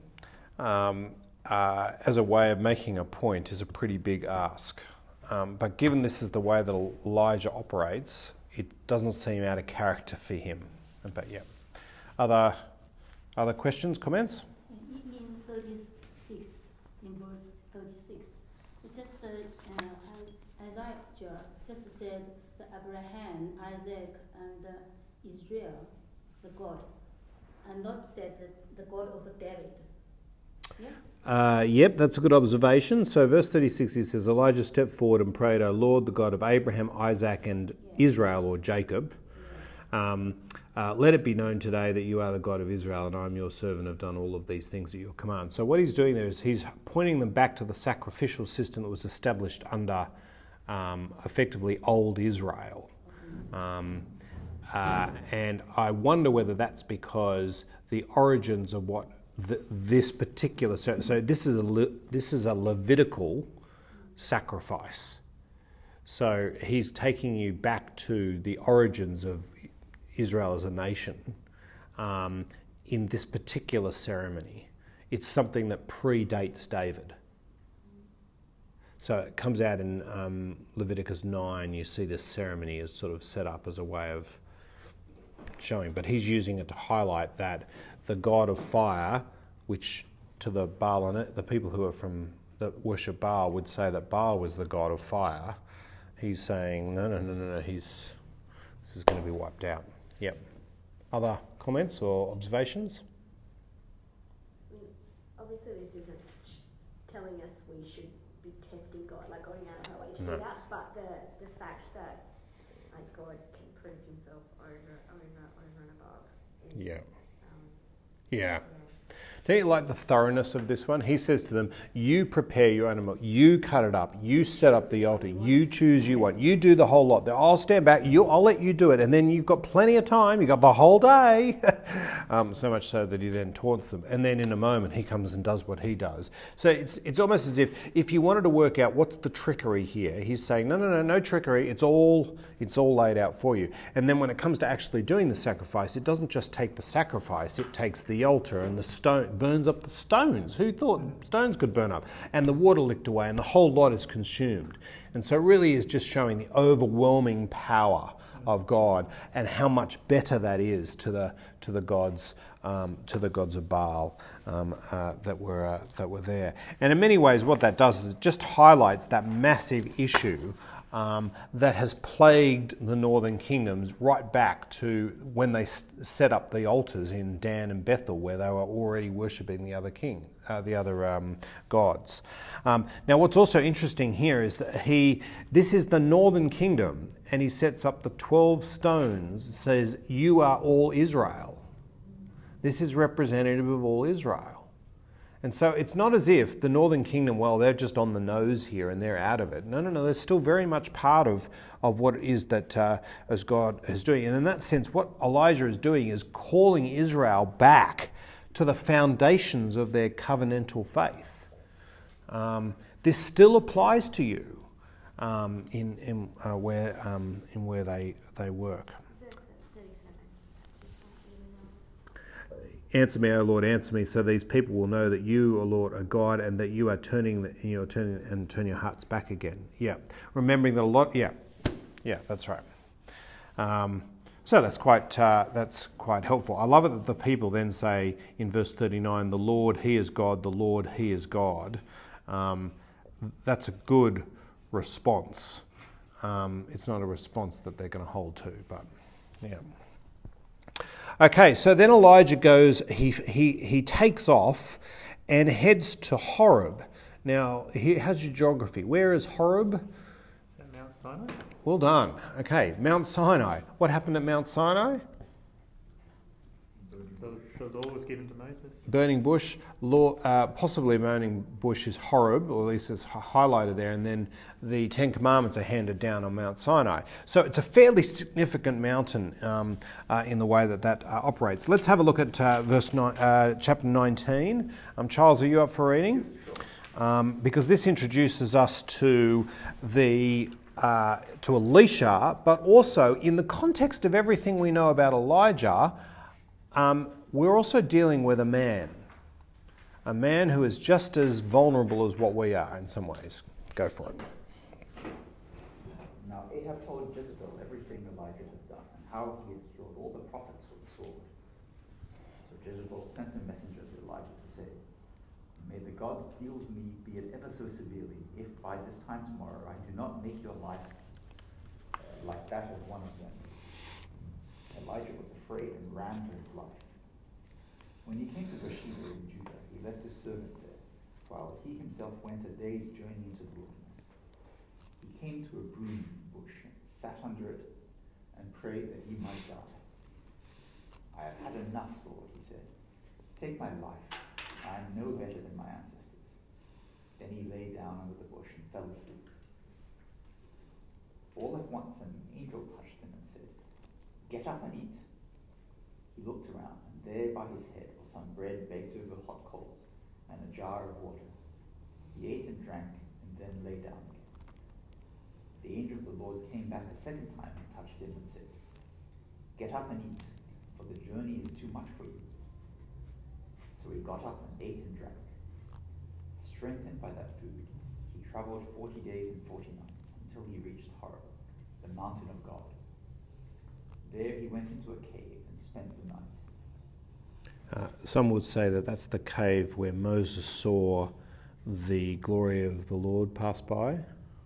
as a way of making a point is a pretty big ask. But given this is the way that Elijah operates, it doesn't seem out of character for him. But yeah. Other questions, comments? In 36, in verse 36, it just Isaiah just said that Abraham, Isaac, and Israel, the God, and not said that the God of David. Yeah? Yep, that's a good observation. So verse 36, he says, Elijah stepped forward and prayed, O Lord, the God of Abraham, Isaac, and Israel, or Jacob, let it be known today that you are the God of Israel, and I am your servant, have done all of these things at your command. So what he's doing there is he's pointing them back to the sacrificial system that was established under effectively old Israel. And I wonder whether that's because the origins of what this particular... So this is a Levitical sacrifice. So he's taking you back to the origins of Israel as a nation in this particular ceremony. It's something that predates David. So it comes out in Leviticus 9, you see this ceremony is sort of set up as a way of showing, but he's using it to highlight that the God of fire, which to the Baal, the people who are that worship Baal would say that Baal was the God of fire. He's saying, no, this is going to be wiped out. Yep. Other comments or observations? Obviously this isn't telling us we should be testing God, like going out of our way to do that, but the fact that like God can prove himself over and above is, yeah. Don't you like the thoroughness of this one? He says to them, you prepare your animal, you cut it up, you set up the altar, you choose you one, you do the whole lot. I'll stand back, I'll let you do it, and then you've got plenty of time, you've got the whole day. So much so that he then taunts them. And then in a moment he comes and does what he does. So it's almost as if you wanted to work out what's the trickery here, he's saying, no trickery, it's all laid out for you. And then when it comes to actually doing the sacrifice, it doesn't just take the sacrifice, it takes the altar and the stone, burns up the stones. Who thought stones could burn up? And the water licked away and the whole lot is consumed. And so it really is just showing the overwhelming power of God and how much better that is to the gods of Baal that were there. And in many ways what that does is it just highlights that massive issue that has plagued the northern kingdoms right back to when they set up the altars in Dan and Bethel, where they were already worshipping the other gods. Now, what's also interesting here is that this is the northern kingdom, and he sets up the 12 stones. It says, "You are all Israel." This is representative of all Israel. And so it's not as if the northern kingdom, well, they're just on the nose here and they're out of it. No, they're still very much part of what it is that as God is doing. And in that sense, what Elijah is doing is calling Israel back to the foundations of their covenantal faith. This still applies to you in where they work. Answer me, O Lord, answer me, so these people will know that you, O Lord, are God, and that you are turn your hearts back again. Yeah, remembering that a lot. Yeah, that's right. So that's quite helpful. I love it that the people then say in verse 39, "The Lord, He is God. The Lord, He is God." That's a good response. It's not a response that they're going to hold to, but yeah. Okay, so then Elijah goes, he takes off and heads to Horeb. Now, how's your geography? Where is Horeb? Is that Mount Sinai? Well done. Okay, Mount Sinai. What happened at Mount Sinai? the law was given to Moses. Burning bush, law, possibly a burning bush is Horeb, or at least it's highlighted there, and then the Ten Commandments are handed down on Mount Sinai. So it's a fairly significant mountain in the way that operates. Let's have a look at chapter 19. Charles, are you up for reading? Because this introduces us to Elisha, but also in the context of everything we know about Elijah, we're also dealing with a man who is just as vulnerable as what we are in some ways. Go for it. Now Ahab told Jezebel everything Elijah had done and how he had killed all the prophets with the sword. So Jezebel sent a messenger to Elijah to say, "May the gods deal with me, be it ever so severely, if by this time tomorrow I do not make your life like that of one of them." Elijah was afraid and ran for his life. When he came to Beersheba in Judah, he left his servant there, while he himself went a day's journey into the wilderness. He came to a broom bush, sat under it, and prayed that he might die. "I have had enough, Lord," he said. "Take my life. I am no better than my ancestors." Then he lay down under the bush and fell asleep. All at once an angel touched him and said, "Get up and eat." He looked around, and there by his head was some bread baked over hot coals and a jar of water. He ate and drank, and then lay down again. The angel of the Lord came back a second time and touched him and said, "Get up and eat, for the journey is too much for you." So he got up and ate and drank. Strengthened by that food, he traveled 40 days and 40 nights until he reached Horeb, the mountain of God. There he went into a cave and spent the night. Some would say that that's the cave where Moses saw the glory of the Lord pass by,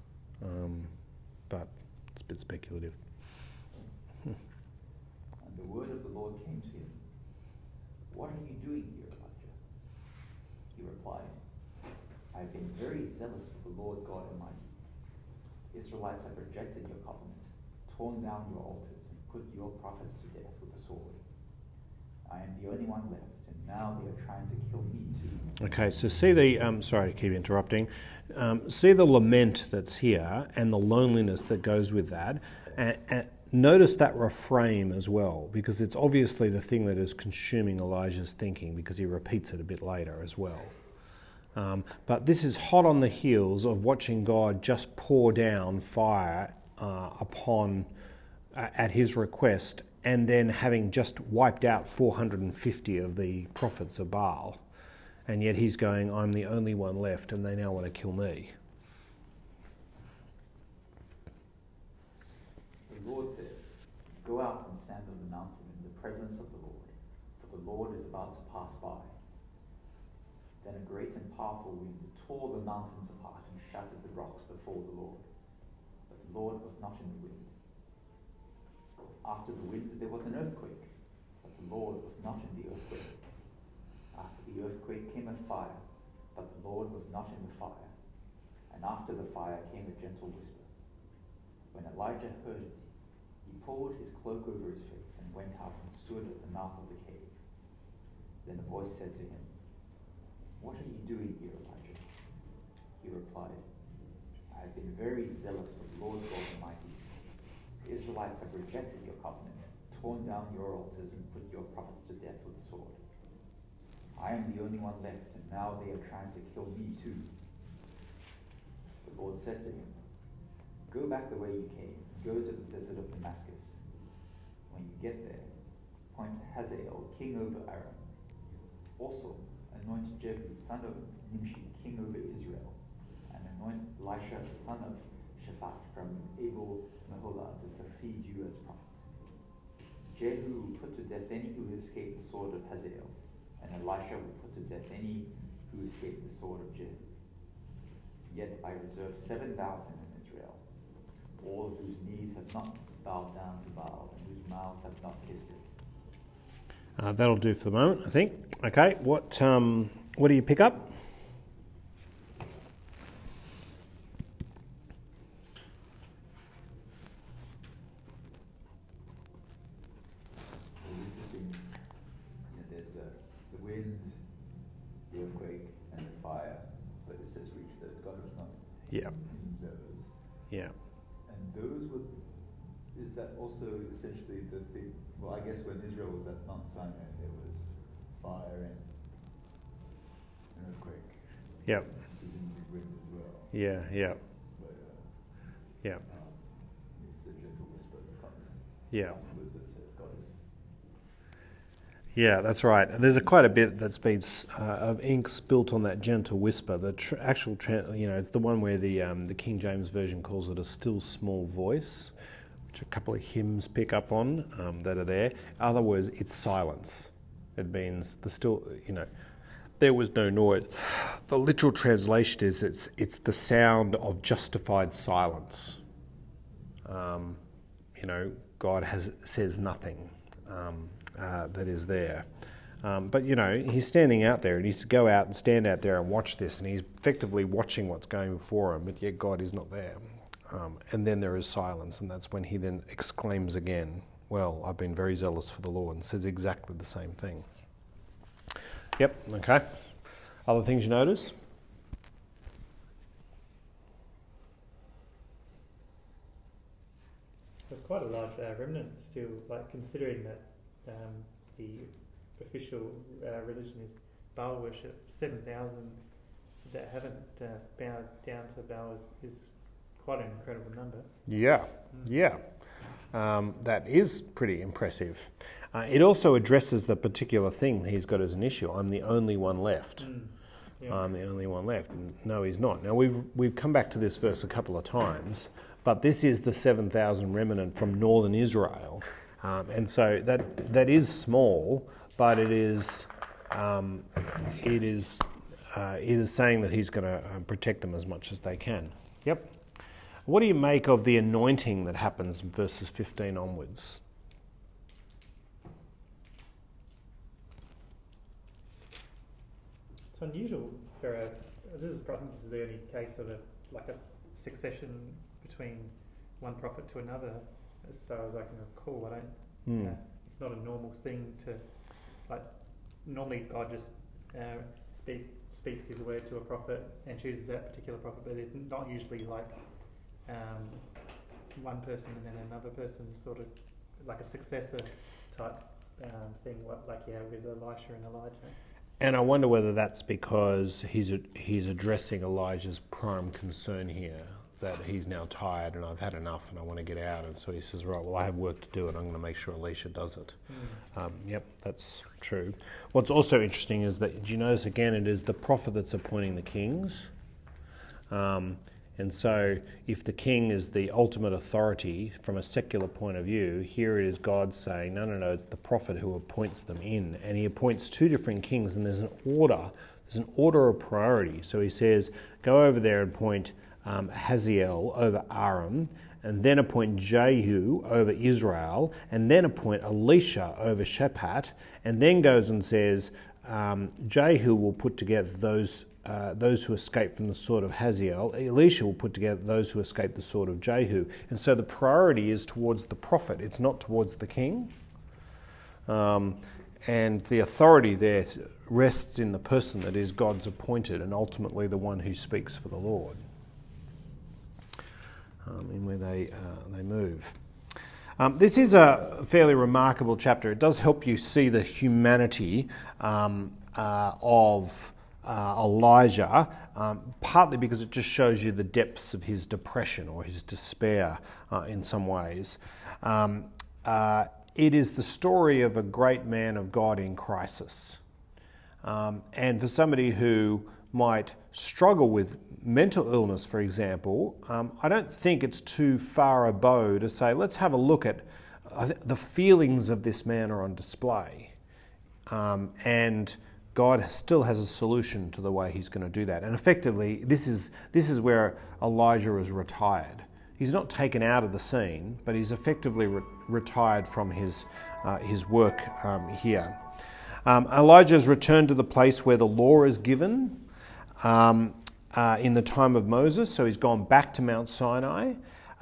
but it's a bit speculative. And the word of the Lord came to him, "What are you doing here, Elijah?" He replied, "I have been very zealous for the Lord God Almighty. The Israelites have rejected your covenant, torn down your altars, and put your prophets to death with the sword. I am the only one left, and now they are trying to kill me too." Okay, so see the, sorry to keep interrupting, see the lament that's here and the loneliness that goes with that. And notice that refrain as well, because it's obviously the thing that is consuming Elijah's thinking, because he repeats it a bit later as well. But this is hot on the heels of watching God just pour down fire at his request, and then having just wiped out 450 of the prophets of Baal. And yet he's going, "I'm the only one left, and they now want to kill me." The Lord said, "Go out and stand on the mountain in the presence of the Lord, for the Lord is about to pass by." Then a great and powerful wind tore the mountains apart and shattered the rocks before the Lord. But the Lord was not in the wind. After the wind there was an earthquake, but the Lord was not in the earthquake. After the earthquake came a fire, but the Lord was not in the fire. And after the fire came a gentle whisper. When Elijah heard it, he pulled his cloak over his face and went out and stood at the mouth of the cave. Then a voice said to him, "What are you doing here, Elijah?" He replied, "I have been very zealous for the Lord God Almighty. The Israelites have rejected your covenant, torn down your altars, and put your prophets to death with the sword. I am the only one left, and now they are trying to kill me too." The Lord said to him, "Go back the way you came, and go to the desert of Damascus. When you get there, appoint Hazael king over Aram. Also anoint Jehu son of Nimshi king over Israel, and anoint Elisha son of Shaphat from Abel Meholah to succeed you as prophet. Jehu will put to death any who escape the sword of Hazael, and Elisha will put to death any who escape the sword of Jehu. Yet I reserve 7,000 in Israel, all whose knees have not bowed down to Baal, and whose mouths have not kissed it." That'll do for the moment, I think. Okay, what do you pick up? The interesting is, there's the Yeah. in those. Yeah. And those would, is that also essentially the thing? Well, I guess when Israel was at Mount Sinai, there was fire and an earthquake. Yep. Presumably wind as well. Yeah. Yeah. But, Yeah. it's the gentle whisper that comes Yeah. afterwards that says God is. Yeah, that's right. And there's quite a bit that's been of ink spilt on that gentle whisper. The actual, it's the one where the King James version calls it a still small voice, which a couple of hymns pick up on that are there. Other words, it's silence. It means there was no noise. The literal translation is it's the sound of justified silence. God says nothing. That is there. But he's standing out there, and he's to go out and stand out there and watch this, and he's effectively watching what's going before him, but yet God is not there. And then there is silence, and that's when he then exclaims again, well, I've been very zealous for the Lord, and says exactly the same thing. Yep, okay. Other things you notice? There's quite a large remnant still, like considering that the official religion is Baal worship. 7,000 that haven't bowed down to Baal is quite an incredible number. Yeah, yeah. That is pretty impressive. It also addresses the particular thing he's got as an issue. I'm the only one left. Yeah. I'm the only one left. No, he's not. Now, we've come back to this verse a couple of times, but this is the 7,000 remnant from northern Israel. And so that is small, but it is saying that he's going to protect them as much as they can. Yep. What do you make of the anointing that happens in verses 15 onwards? It's unusual for I think this is the only case of a succession between one prophet to another, as far as I can recall. It's not a normal thing to normally God just speaks his word to a prophet and chooses that particular prophet, but it's not usually one person and then another person, sort of like a successor type thing, with Elisha and Elijah. And I wonder whether that's because he's addressing Elijah's prime concern here, that he's now tired and I've had enough and I want to get out. And so he says, right, well, I have work to do and I'm going to make sure Elisha does it. Yep, that's true. What's also interesting is that, do you notice again, it is the prophet that's appointing the kings. And so if the king is the ultimate authority from a secular point of view, here it is God saying, no, it's the prophet who appoints them in. And he appoints two different kings, and there's an order of priority. So he says, go over there and appoint Hazael over Aram, and then appoint Jehu over Israel, and then appoint Elisha over Shaphat, and then goes and says, Jehu will put together those who escape from the sword of Hazael. Elisha will put together those who escape the sword of Jehu. And so the priority is towards the prophet. It's not towards the king. And the authority there rests in the person that is God's appointed and ultimately the one who speaks for the Lord in where they move. This is a fairly remarkable chapter. It does help you see the humanity of Elijah, partly because it just shows you the depths of his depression or his despair in some ways. It is the story of a great man of God in crisis. And for somebody who might struggle with mental illness, for example, I don't think it's too far a bow to say, let's have a look at the feelings of this man are on display. And God still has a solution to the way he's going to do that. And effectively, this is where Elijah is retired. He's not taken out of the scene, but he's effectively retired from his work here. Elijah has returned to the place where the law is given in the time of Moses, so he's gone back to Mount Sinai.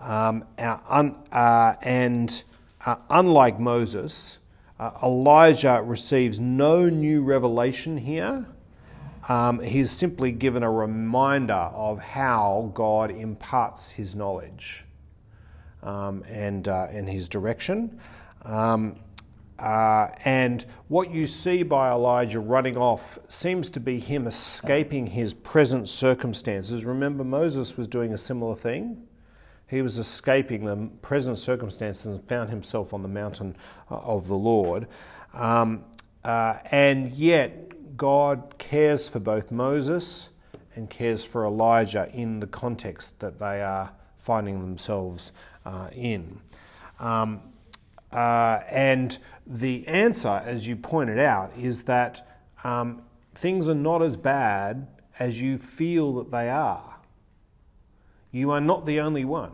And unlike Moses, Elijah receives no new revelation here, he's simply given a reminder of how God imparts his knowledge and his direction. And what you see by Elijah running off seems to be him escaping his present circumstances. Remember, Moses was doing a similar thing. He was escaping the present circumstances and found himself on the mountain of the Lord. And yet, God cares for both Moses and cares for Elijah in the context that they are finding themselves in. And the answer, as you pointed out, is that things are not as bad as you feel that they are. You are not the only one.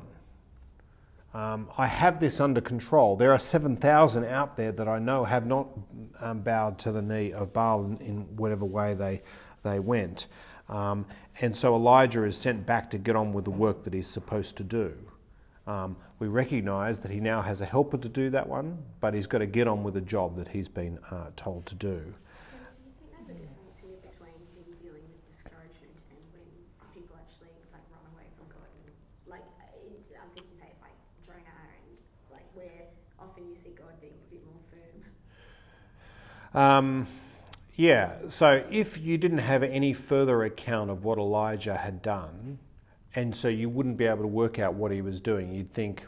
I have this under control. There are 7,000 out there that I know have not bowed to the knee of Baal in whatever way they went. And so Elijah is sent back to get on with the work that he's supposed to do. We recognise that he now has a helper to do that one, but he's got to get on with the job that he's been told to do. Do you think there's a difference here between him dealing with discouragement and when people actually run away from God? And, I'm thinking, say, like Jonah, and where often you see God being a bit more firm. Yeah. So if you didn't have any further account of what Elijah had done, and so you wouldn't be able to work out what he was doing, you'd think,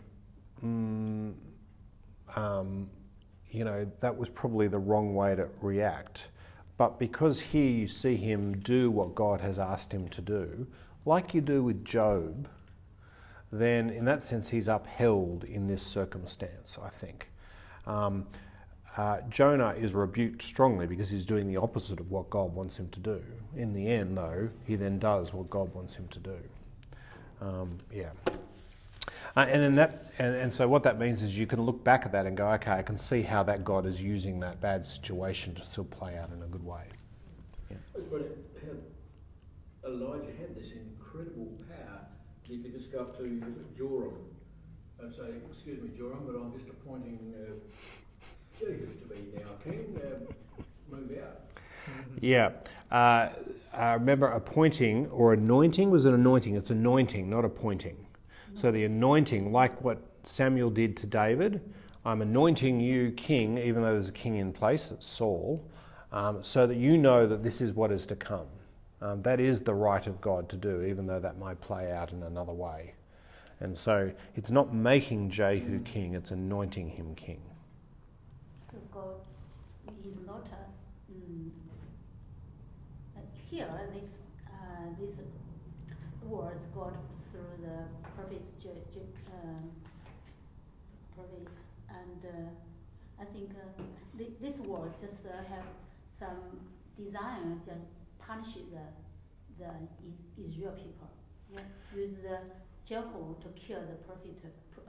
that was probably the wrong way to react. But because here you see him do what God has asked him to do, like you do with Job, then in that sense he's upheld in this circumstance, I think. Jonah is rebuked strongly because he's doing the opposite of what God wants him to do. In the end, though, he then does what God wants him to do. And so what that means is you can look back at that and go, okay, I can see how that God is using that bad situation to still play out in a good way. Yeah. But Elijah had this incredible power. He could just go up to Joram and say, "Excuse me, Joram, but I'm just appointing Jehu to be now king. Move out." Yeah. Remember, appointing or anointing was an anointing. It's anointing, not appointing. So the anointing, like what Samuel did to David, I'm anointing you king, even though there's a king in place, it's Saul, so that you know that this is what is to come. That is the right of God to do, even though that might play out in another way. And so it's not making Jehu king, it's anointing him king. So God is not here. These words God through the prophets, and I think these words just have some desire, just punish the Israel people. Yeah? Use the Jehu to kill the prophet,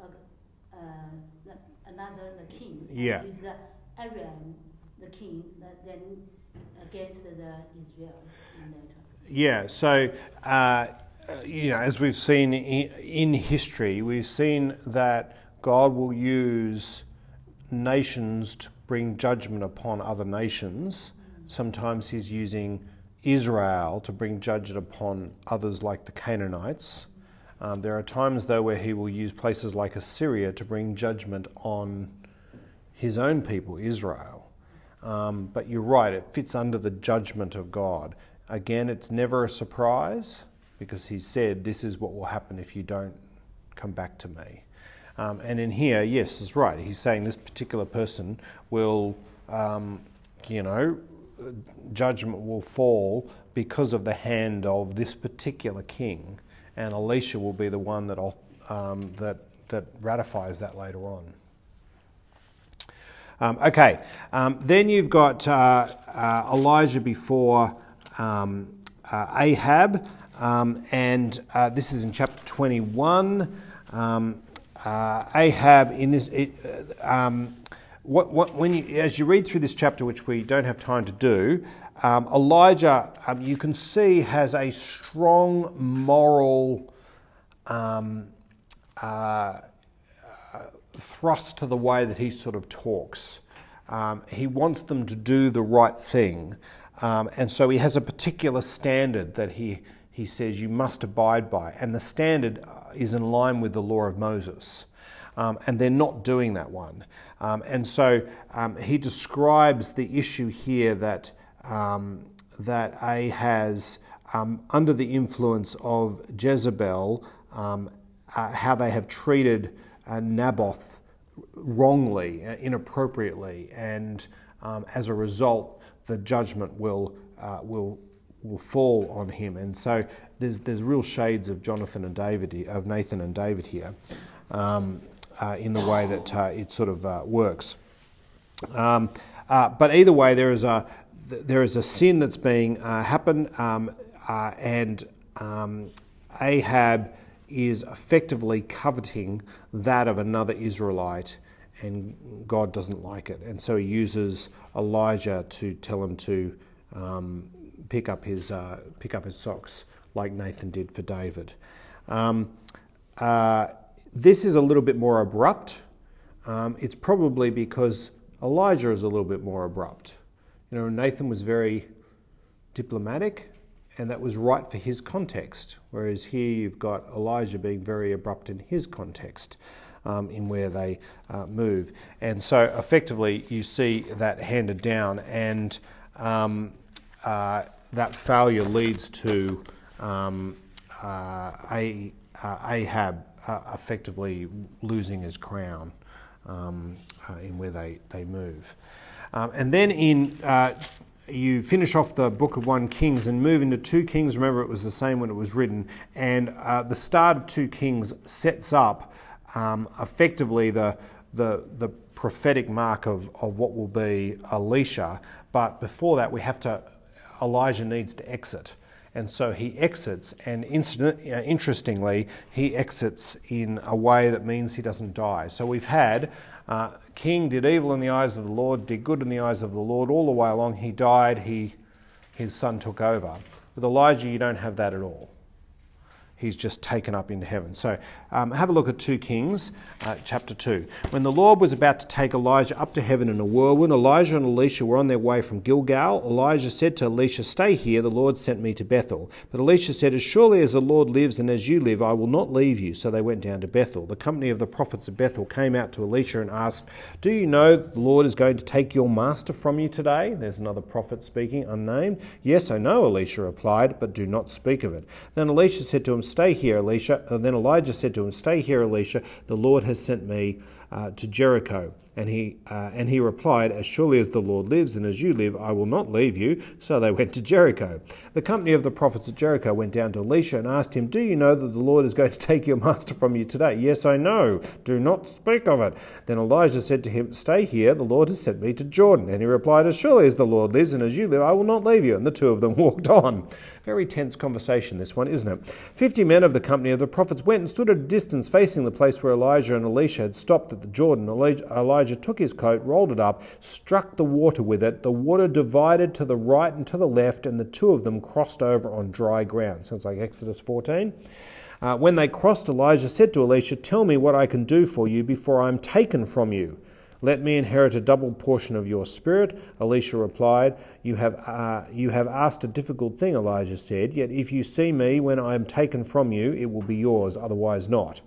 the king. Yeah. Use the Aram, the king, then against the Israel. Yeah. So. As we've seen in history, we've seen that God will use nations to bring judgment upon other nations. Sometimes he's using Israel to bring judgment upon others like the Canaanites. There are times, though, where he will use places like Assyria to bring judgment on his own people, Israel. But you're right, it fits under the judgment of God. Again, it's never a surprise, because he said, this is what will happen if you don't come back to me. And in here, yes, it's right. He's saying this particular person will, judgment will fall because of the hand of this particular king. And Elisha will be the one that ratifies that later on. Then you've got Elijah before Ahab. And this is in chapter 21. Ahab in this. As you read through this chapter, which we don't have time to do, Elijah, you can see, has a strong moral thrust to the way that he sort of talks. He wants them to do the right thing. And so he has a particular standard that he says you must abide by. And the standard is in line with the law of Moses. And they're not doing that one. And so he describes the issue here that Ahaz, under the influence of Jezebel, how they have treated Naboth wrongly, inappropriately, and as a result, the judgment will fall on him. And so there's real shades of Nathan and David here, in the way that it sort of works. But either way, there is a sin that's being happened, and Ahab is effectively coveting that of another Israelite, and God doesn't like it. And so he uses Elijah to tell him to pick up his socks, like Nathan did for David. This is a little bit more abrupt. It's probably because Elijah is a little bit more abrupt. Nathan was very diplomatic, and that was right for his context, whereas here you've got Elijah being very abrupt in his context, in where they move. And so effectively you see that handed down, and that failure leads to Ahab effectively losing his crown in where they move. And then you finish off the book of 1 Kings and move into 2 Kings. Remember, it was the same when it was written. And the start of 2 Kings sets up effectively the prophetic mark of what will be Elisha. But before that, Elijah needs to exit. And so he exits, and interestingly, he exits in a way that means he doesn't die. So we've had king did evil in the eyes of the Lord, did good in the eyes of the Lord. All the way along, he died, his son took over. With Elijah, you don't have that at all. He's just taken up into heaven. So have a look at 2 Kings, chapter 2. When the Lord was about to take Elijah up to heaven in a whirlwind, Elijah and Elisha were on their way from Gilgal. Elijah said to Elisha, "Stay here, the Lord sent me to Bethel." But Elisha said, "As surely as the Lord lives and as you live, I will not leave you." So they went down to Bethel. The company of the prophets of Bethel came out to Elisha and asked, "Do you know the Lord is going to take your master from you today?" There's another prophet speaking, unnamed. "Yes, I know," Elisha replied, "but do not speak of it." Then Elisha said to him, "Stay here, Elisha." And then Elijah said to him, "Stay here, Elisha. The Lord has sent me to Jericho." And he replied, "As surely as the Lord lives and as you live, I will not leave you." So they went to Jericho. The company of the prophets at Jericho went down to Elisha and asked him, "Do you know that the Lord is going to take your master from you today?" "Yes, I know. Do not speak of it." Then Elijah said to him, "Stay here. The Lord has sent me to Jordan." And he replied, "As surely as the Lord lives and as you live, I will not leave you." And the two of them walked on. Very tense conversation, this one, isn't it? 50 men of the company of the prophets went and stood at a distance facing the place where Elijah and Elisha had stopped at the Jordan. Elijah took his coat, rolled it up, struck the water with it. The water divided to the right and to the left, and the two of them crossed over on dry ground. Sounds like Exodus 14. When they crossed, Elijah said to Elisha, "Tell me what I can do for you before I am taken from you." "Let me inherit a double portion of your spirit." Elisha replied, You have asked a difficult thing," Elijah said. "Yet if you see me when I am taken from you, it will be yours, otherwise not."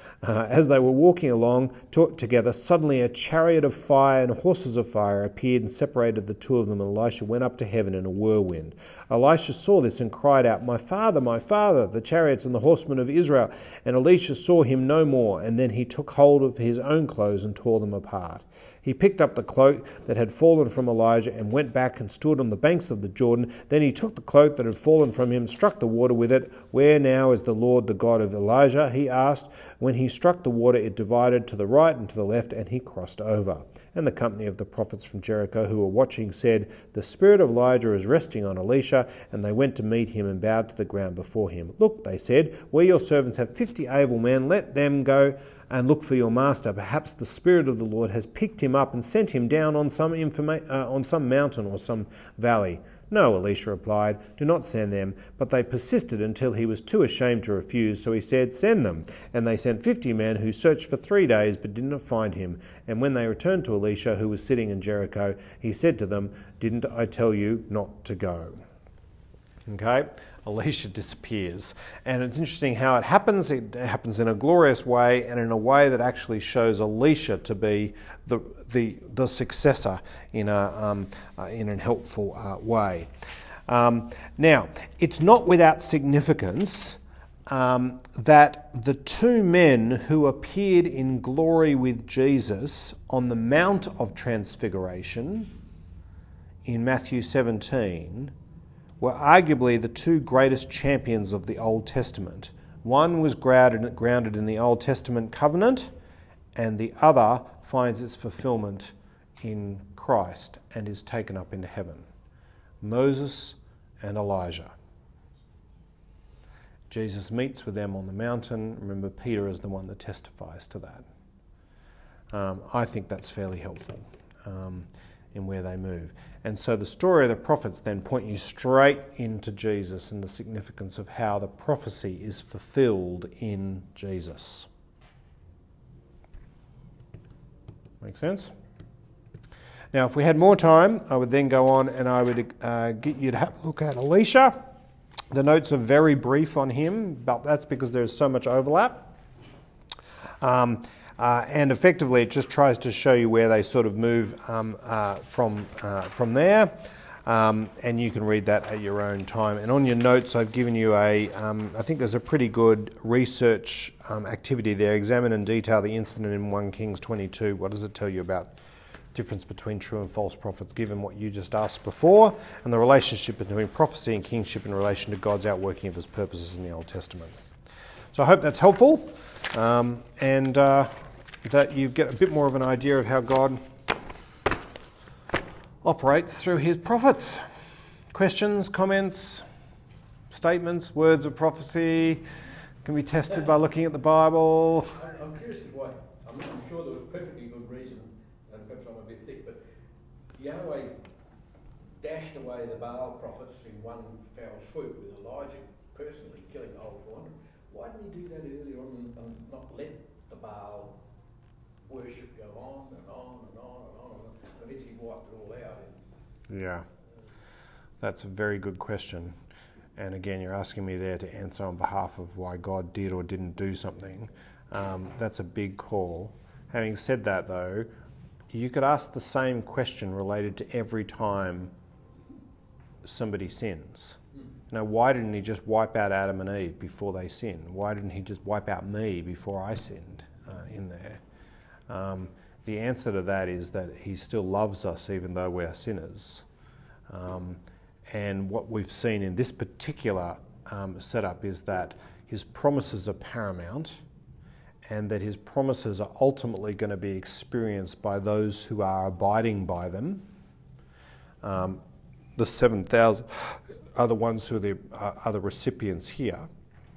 As they were walking along together, suddenly a chariot of fire and horses of fire appeared and separated the two of them, and Elisha went up to heaven in a whirlwind. Elisha saw this and cried out, my father, the chariots and the horsemen of Israel." And Elisha saw him no more, and then he took hold of his own clothes and tore them apart. He picked up the cloak that had fallen from Elijah and went back and stood on the banks of the Jordan. Then he took the cloak that had fallen from him, struck the water with it. "Where now is the Lord, the God of Elijah?" he asked. When he struck the water, it divided to the right and to the left, and he crossed over. And the company of the prophets from Jericho who were watching said, "The spirit of Elijah is resting on Elisha." And they went to meet him and bowed to the ground before him. "Look," they said, "we your servants have 50 able men. Let them go and look for your master. Perhaps the Spirit of the Lord has picked him up and sent him down on some mountain or some valley." "No," Elisha replied, "do not send them." But they persisted until he was too ashamed to refuse, so he said, "Send them." And they sent 50 men who searched for 3 days but did not find him. And when they returned to Elisha, who was sitting in Jericho, he said to them, "Didn't I tell you not to go?" Okay, Elisha disappears. And it's interesting how it happens. It happens in a glorious way and in a way that actually shows Elisha to be the successor in an helpful way. Now, it's not without significance that the 2 men who appeared in glory with Jesus on the Mount of Transfiguration in Matthew 17 were arguably the 2 greatest champions of the Old Testament. One was grounded in the Old Testament covenant, and the other finds its fulfillment in Christ and is taken up into heaven. Moses and Elijah. Jesus meets with them on the mountain. Remember, Peter is the one that testifies to that. I think that's fairly helpful in where they move. And so the story of the prophets then point you straight into Jesus and the significance of how the prophecy is fulfilled in Jesus. Make sense? Now, if we had more time, I would then go on and I would get you to have a look at Elisha. The notes are very brief on him, but that's because there's so much overlap. And effectively, it just tries to show you where they sort of move from there. And you can read that at your own time. And on your notes, I've given you I think there's a pretty good research activity there. Examine in detail the incident in 1 Kings 22. What does it tell you about difference between true and false prophets, given what you just asked before, and the relationship between prophecy and kingship in relation to God's outworking of his purposes in the Old Testament. So I hope that's helpful, and that you get a bit more of an idea of how God operates through his prophets. Questions, comments, statements, words of prophecy can be tested by looking at the Bible. I'm curious as why. I'm sure there was perfectly good reason, and perhaps I'm a bit thick, but Yahweh dashed away the Baal prophets in one foul swoop with Elijah personally killing the whole 400. Why didn't he do that earlier on and not let the Baal worship go on and on and on and on and on? Eventually wiped it all out. Yeah, that's a very good question. And again, you're asking me there to answer on behalf of why God did or didn't do something. That's a big call. Having said that, though, you could ask the same question related to every time somebody sins. Now, why didn't he just wipe out Adam and Eve before they sinned? Why didn't he just wipe out me before I sinned in there? The answer to that is that he still loves us even though we're sinners. And what we've seen in this particular setup is that his promises are paramount and that his promises are ultimately going to be experienced by those who are abiding by them. The 7,000 are the ones who are the recipients here.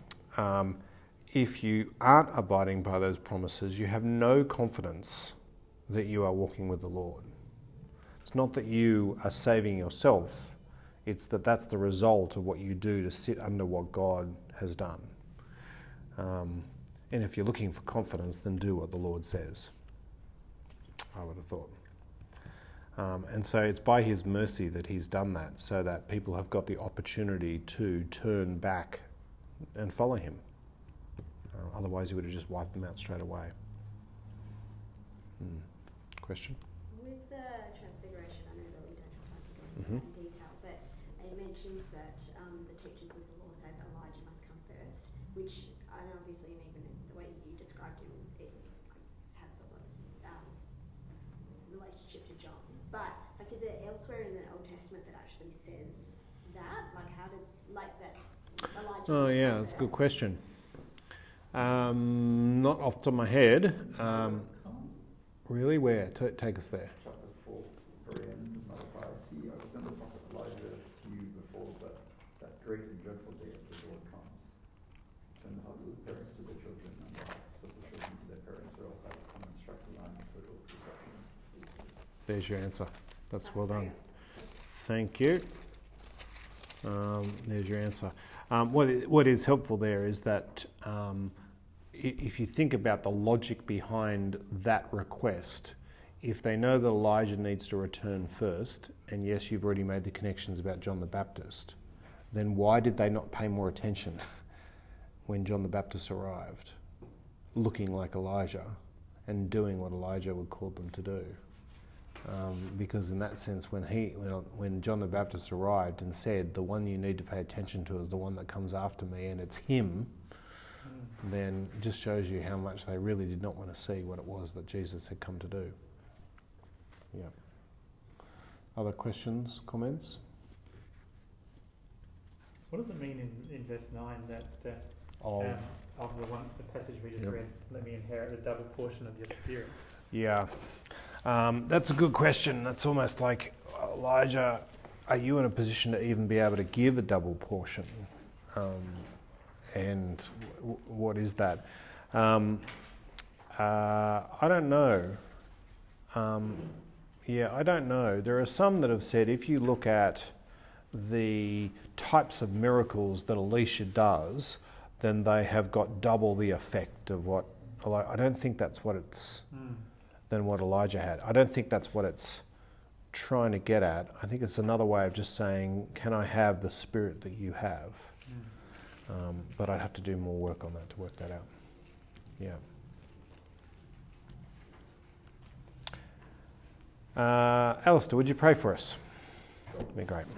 If you aren't abiding by those promises, you have no confidence that you are walking with the Lord. It's not that you are saving yourself, it's that that's the result of what you do to sit under what God has done. And if you're looking for confidence, then do what the Lord says, I would have thought. And so it's by his mercy that he's done that, so that people have got the opportunity to turn back and follow him. Otherwise, he would have just wiped them out straight away. Question? With the Transfiguration, I know that we don't have time to go into that in detail, but it mentions that the teachers of the law say that Elijah must come first, which, and obviously, and even in the way you described him, it has a lot of relationship to John. But is there elsewhere in the Old Testament that actually says that? How did that Elijah? Oh yeah, that's a good question. Not off the top of my head. Really? Where? Take us there. Chapter 4, very end of Malachi. See, I will send the prophet Elijah to you before that great and dreadful day of the Lord comes. Turn the hearts of the parents to their children and the hearts of the children to their parents, or else I will come and strike the land with total destruction. There's your answer. That's well done. Thank you. There's your answer. What is helpful there is that if you think about the logic behind that request, if they know that Elijah needs to return first, and yes, you've already made the connections about John the Baptist, then why did they not pay more attention when John the Baptist arrived, looking like Elijah and doing what Elijah would call them to do? Because in that sense, when John the Baptist arrived and said, the one you need to pay attention to is the one that comes after me, and it's him, then it just shows you how much they really did not want to see what it was that Jesus had come to do. Yeah. Other questions, comments? What does it mean in verse 9 that Of the passage we just Yep. read, let me inherit a double portion of your spirit? Yeah. That's a good question. That's almost like, Elijah, are you in a position to even be able to give a double portion? And what is that? I don't know. I don't know. There are some that have said if you look at the types of miracles that Elisha does, then they have got double the effect of what. I don't think that's what it's than what Elijah had. I don't think that's what it's trying to get at. I think it's another way of just saying, can I have the spirit that you have? But I'd have to do more work on that to work that out. Yeah. Alistair, would you pray for us? That'd be great.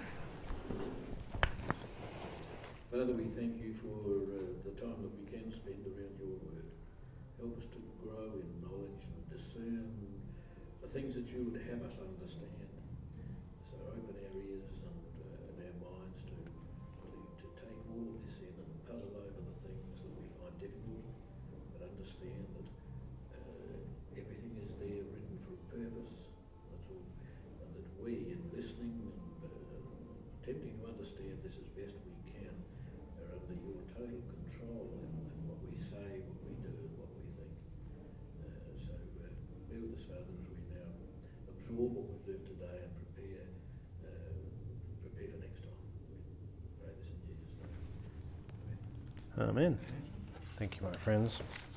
Father, we thank you for the time that we can spend around your word. Help us to grow in knowledge and discern the things that you would have us understand. So open our ears and our minds to take all of this in and puzzle over the things that we find difficult, but understand that everything is there written for a purpose. That's all. And that we, in listening and attempting to understand this as best we can, are under your total control in what we say, what we do, and what we think. So be with us, Father, as we now absorb what we've learned today and prepare for next time. We pray this in Jesus' name. Amen. Amen. Thank you, my friends.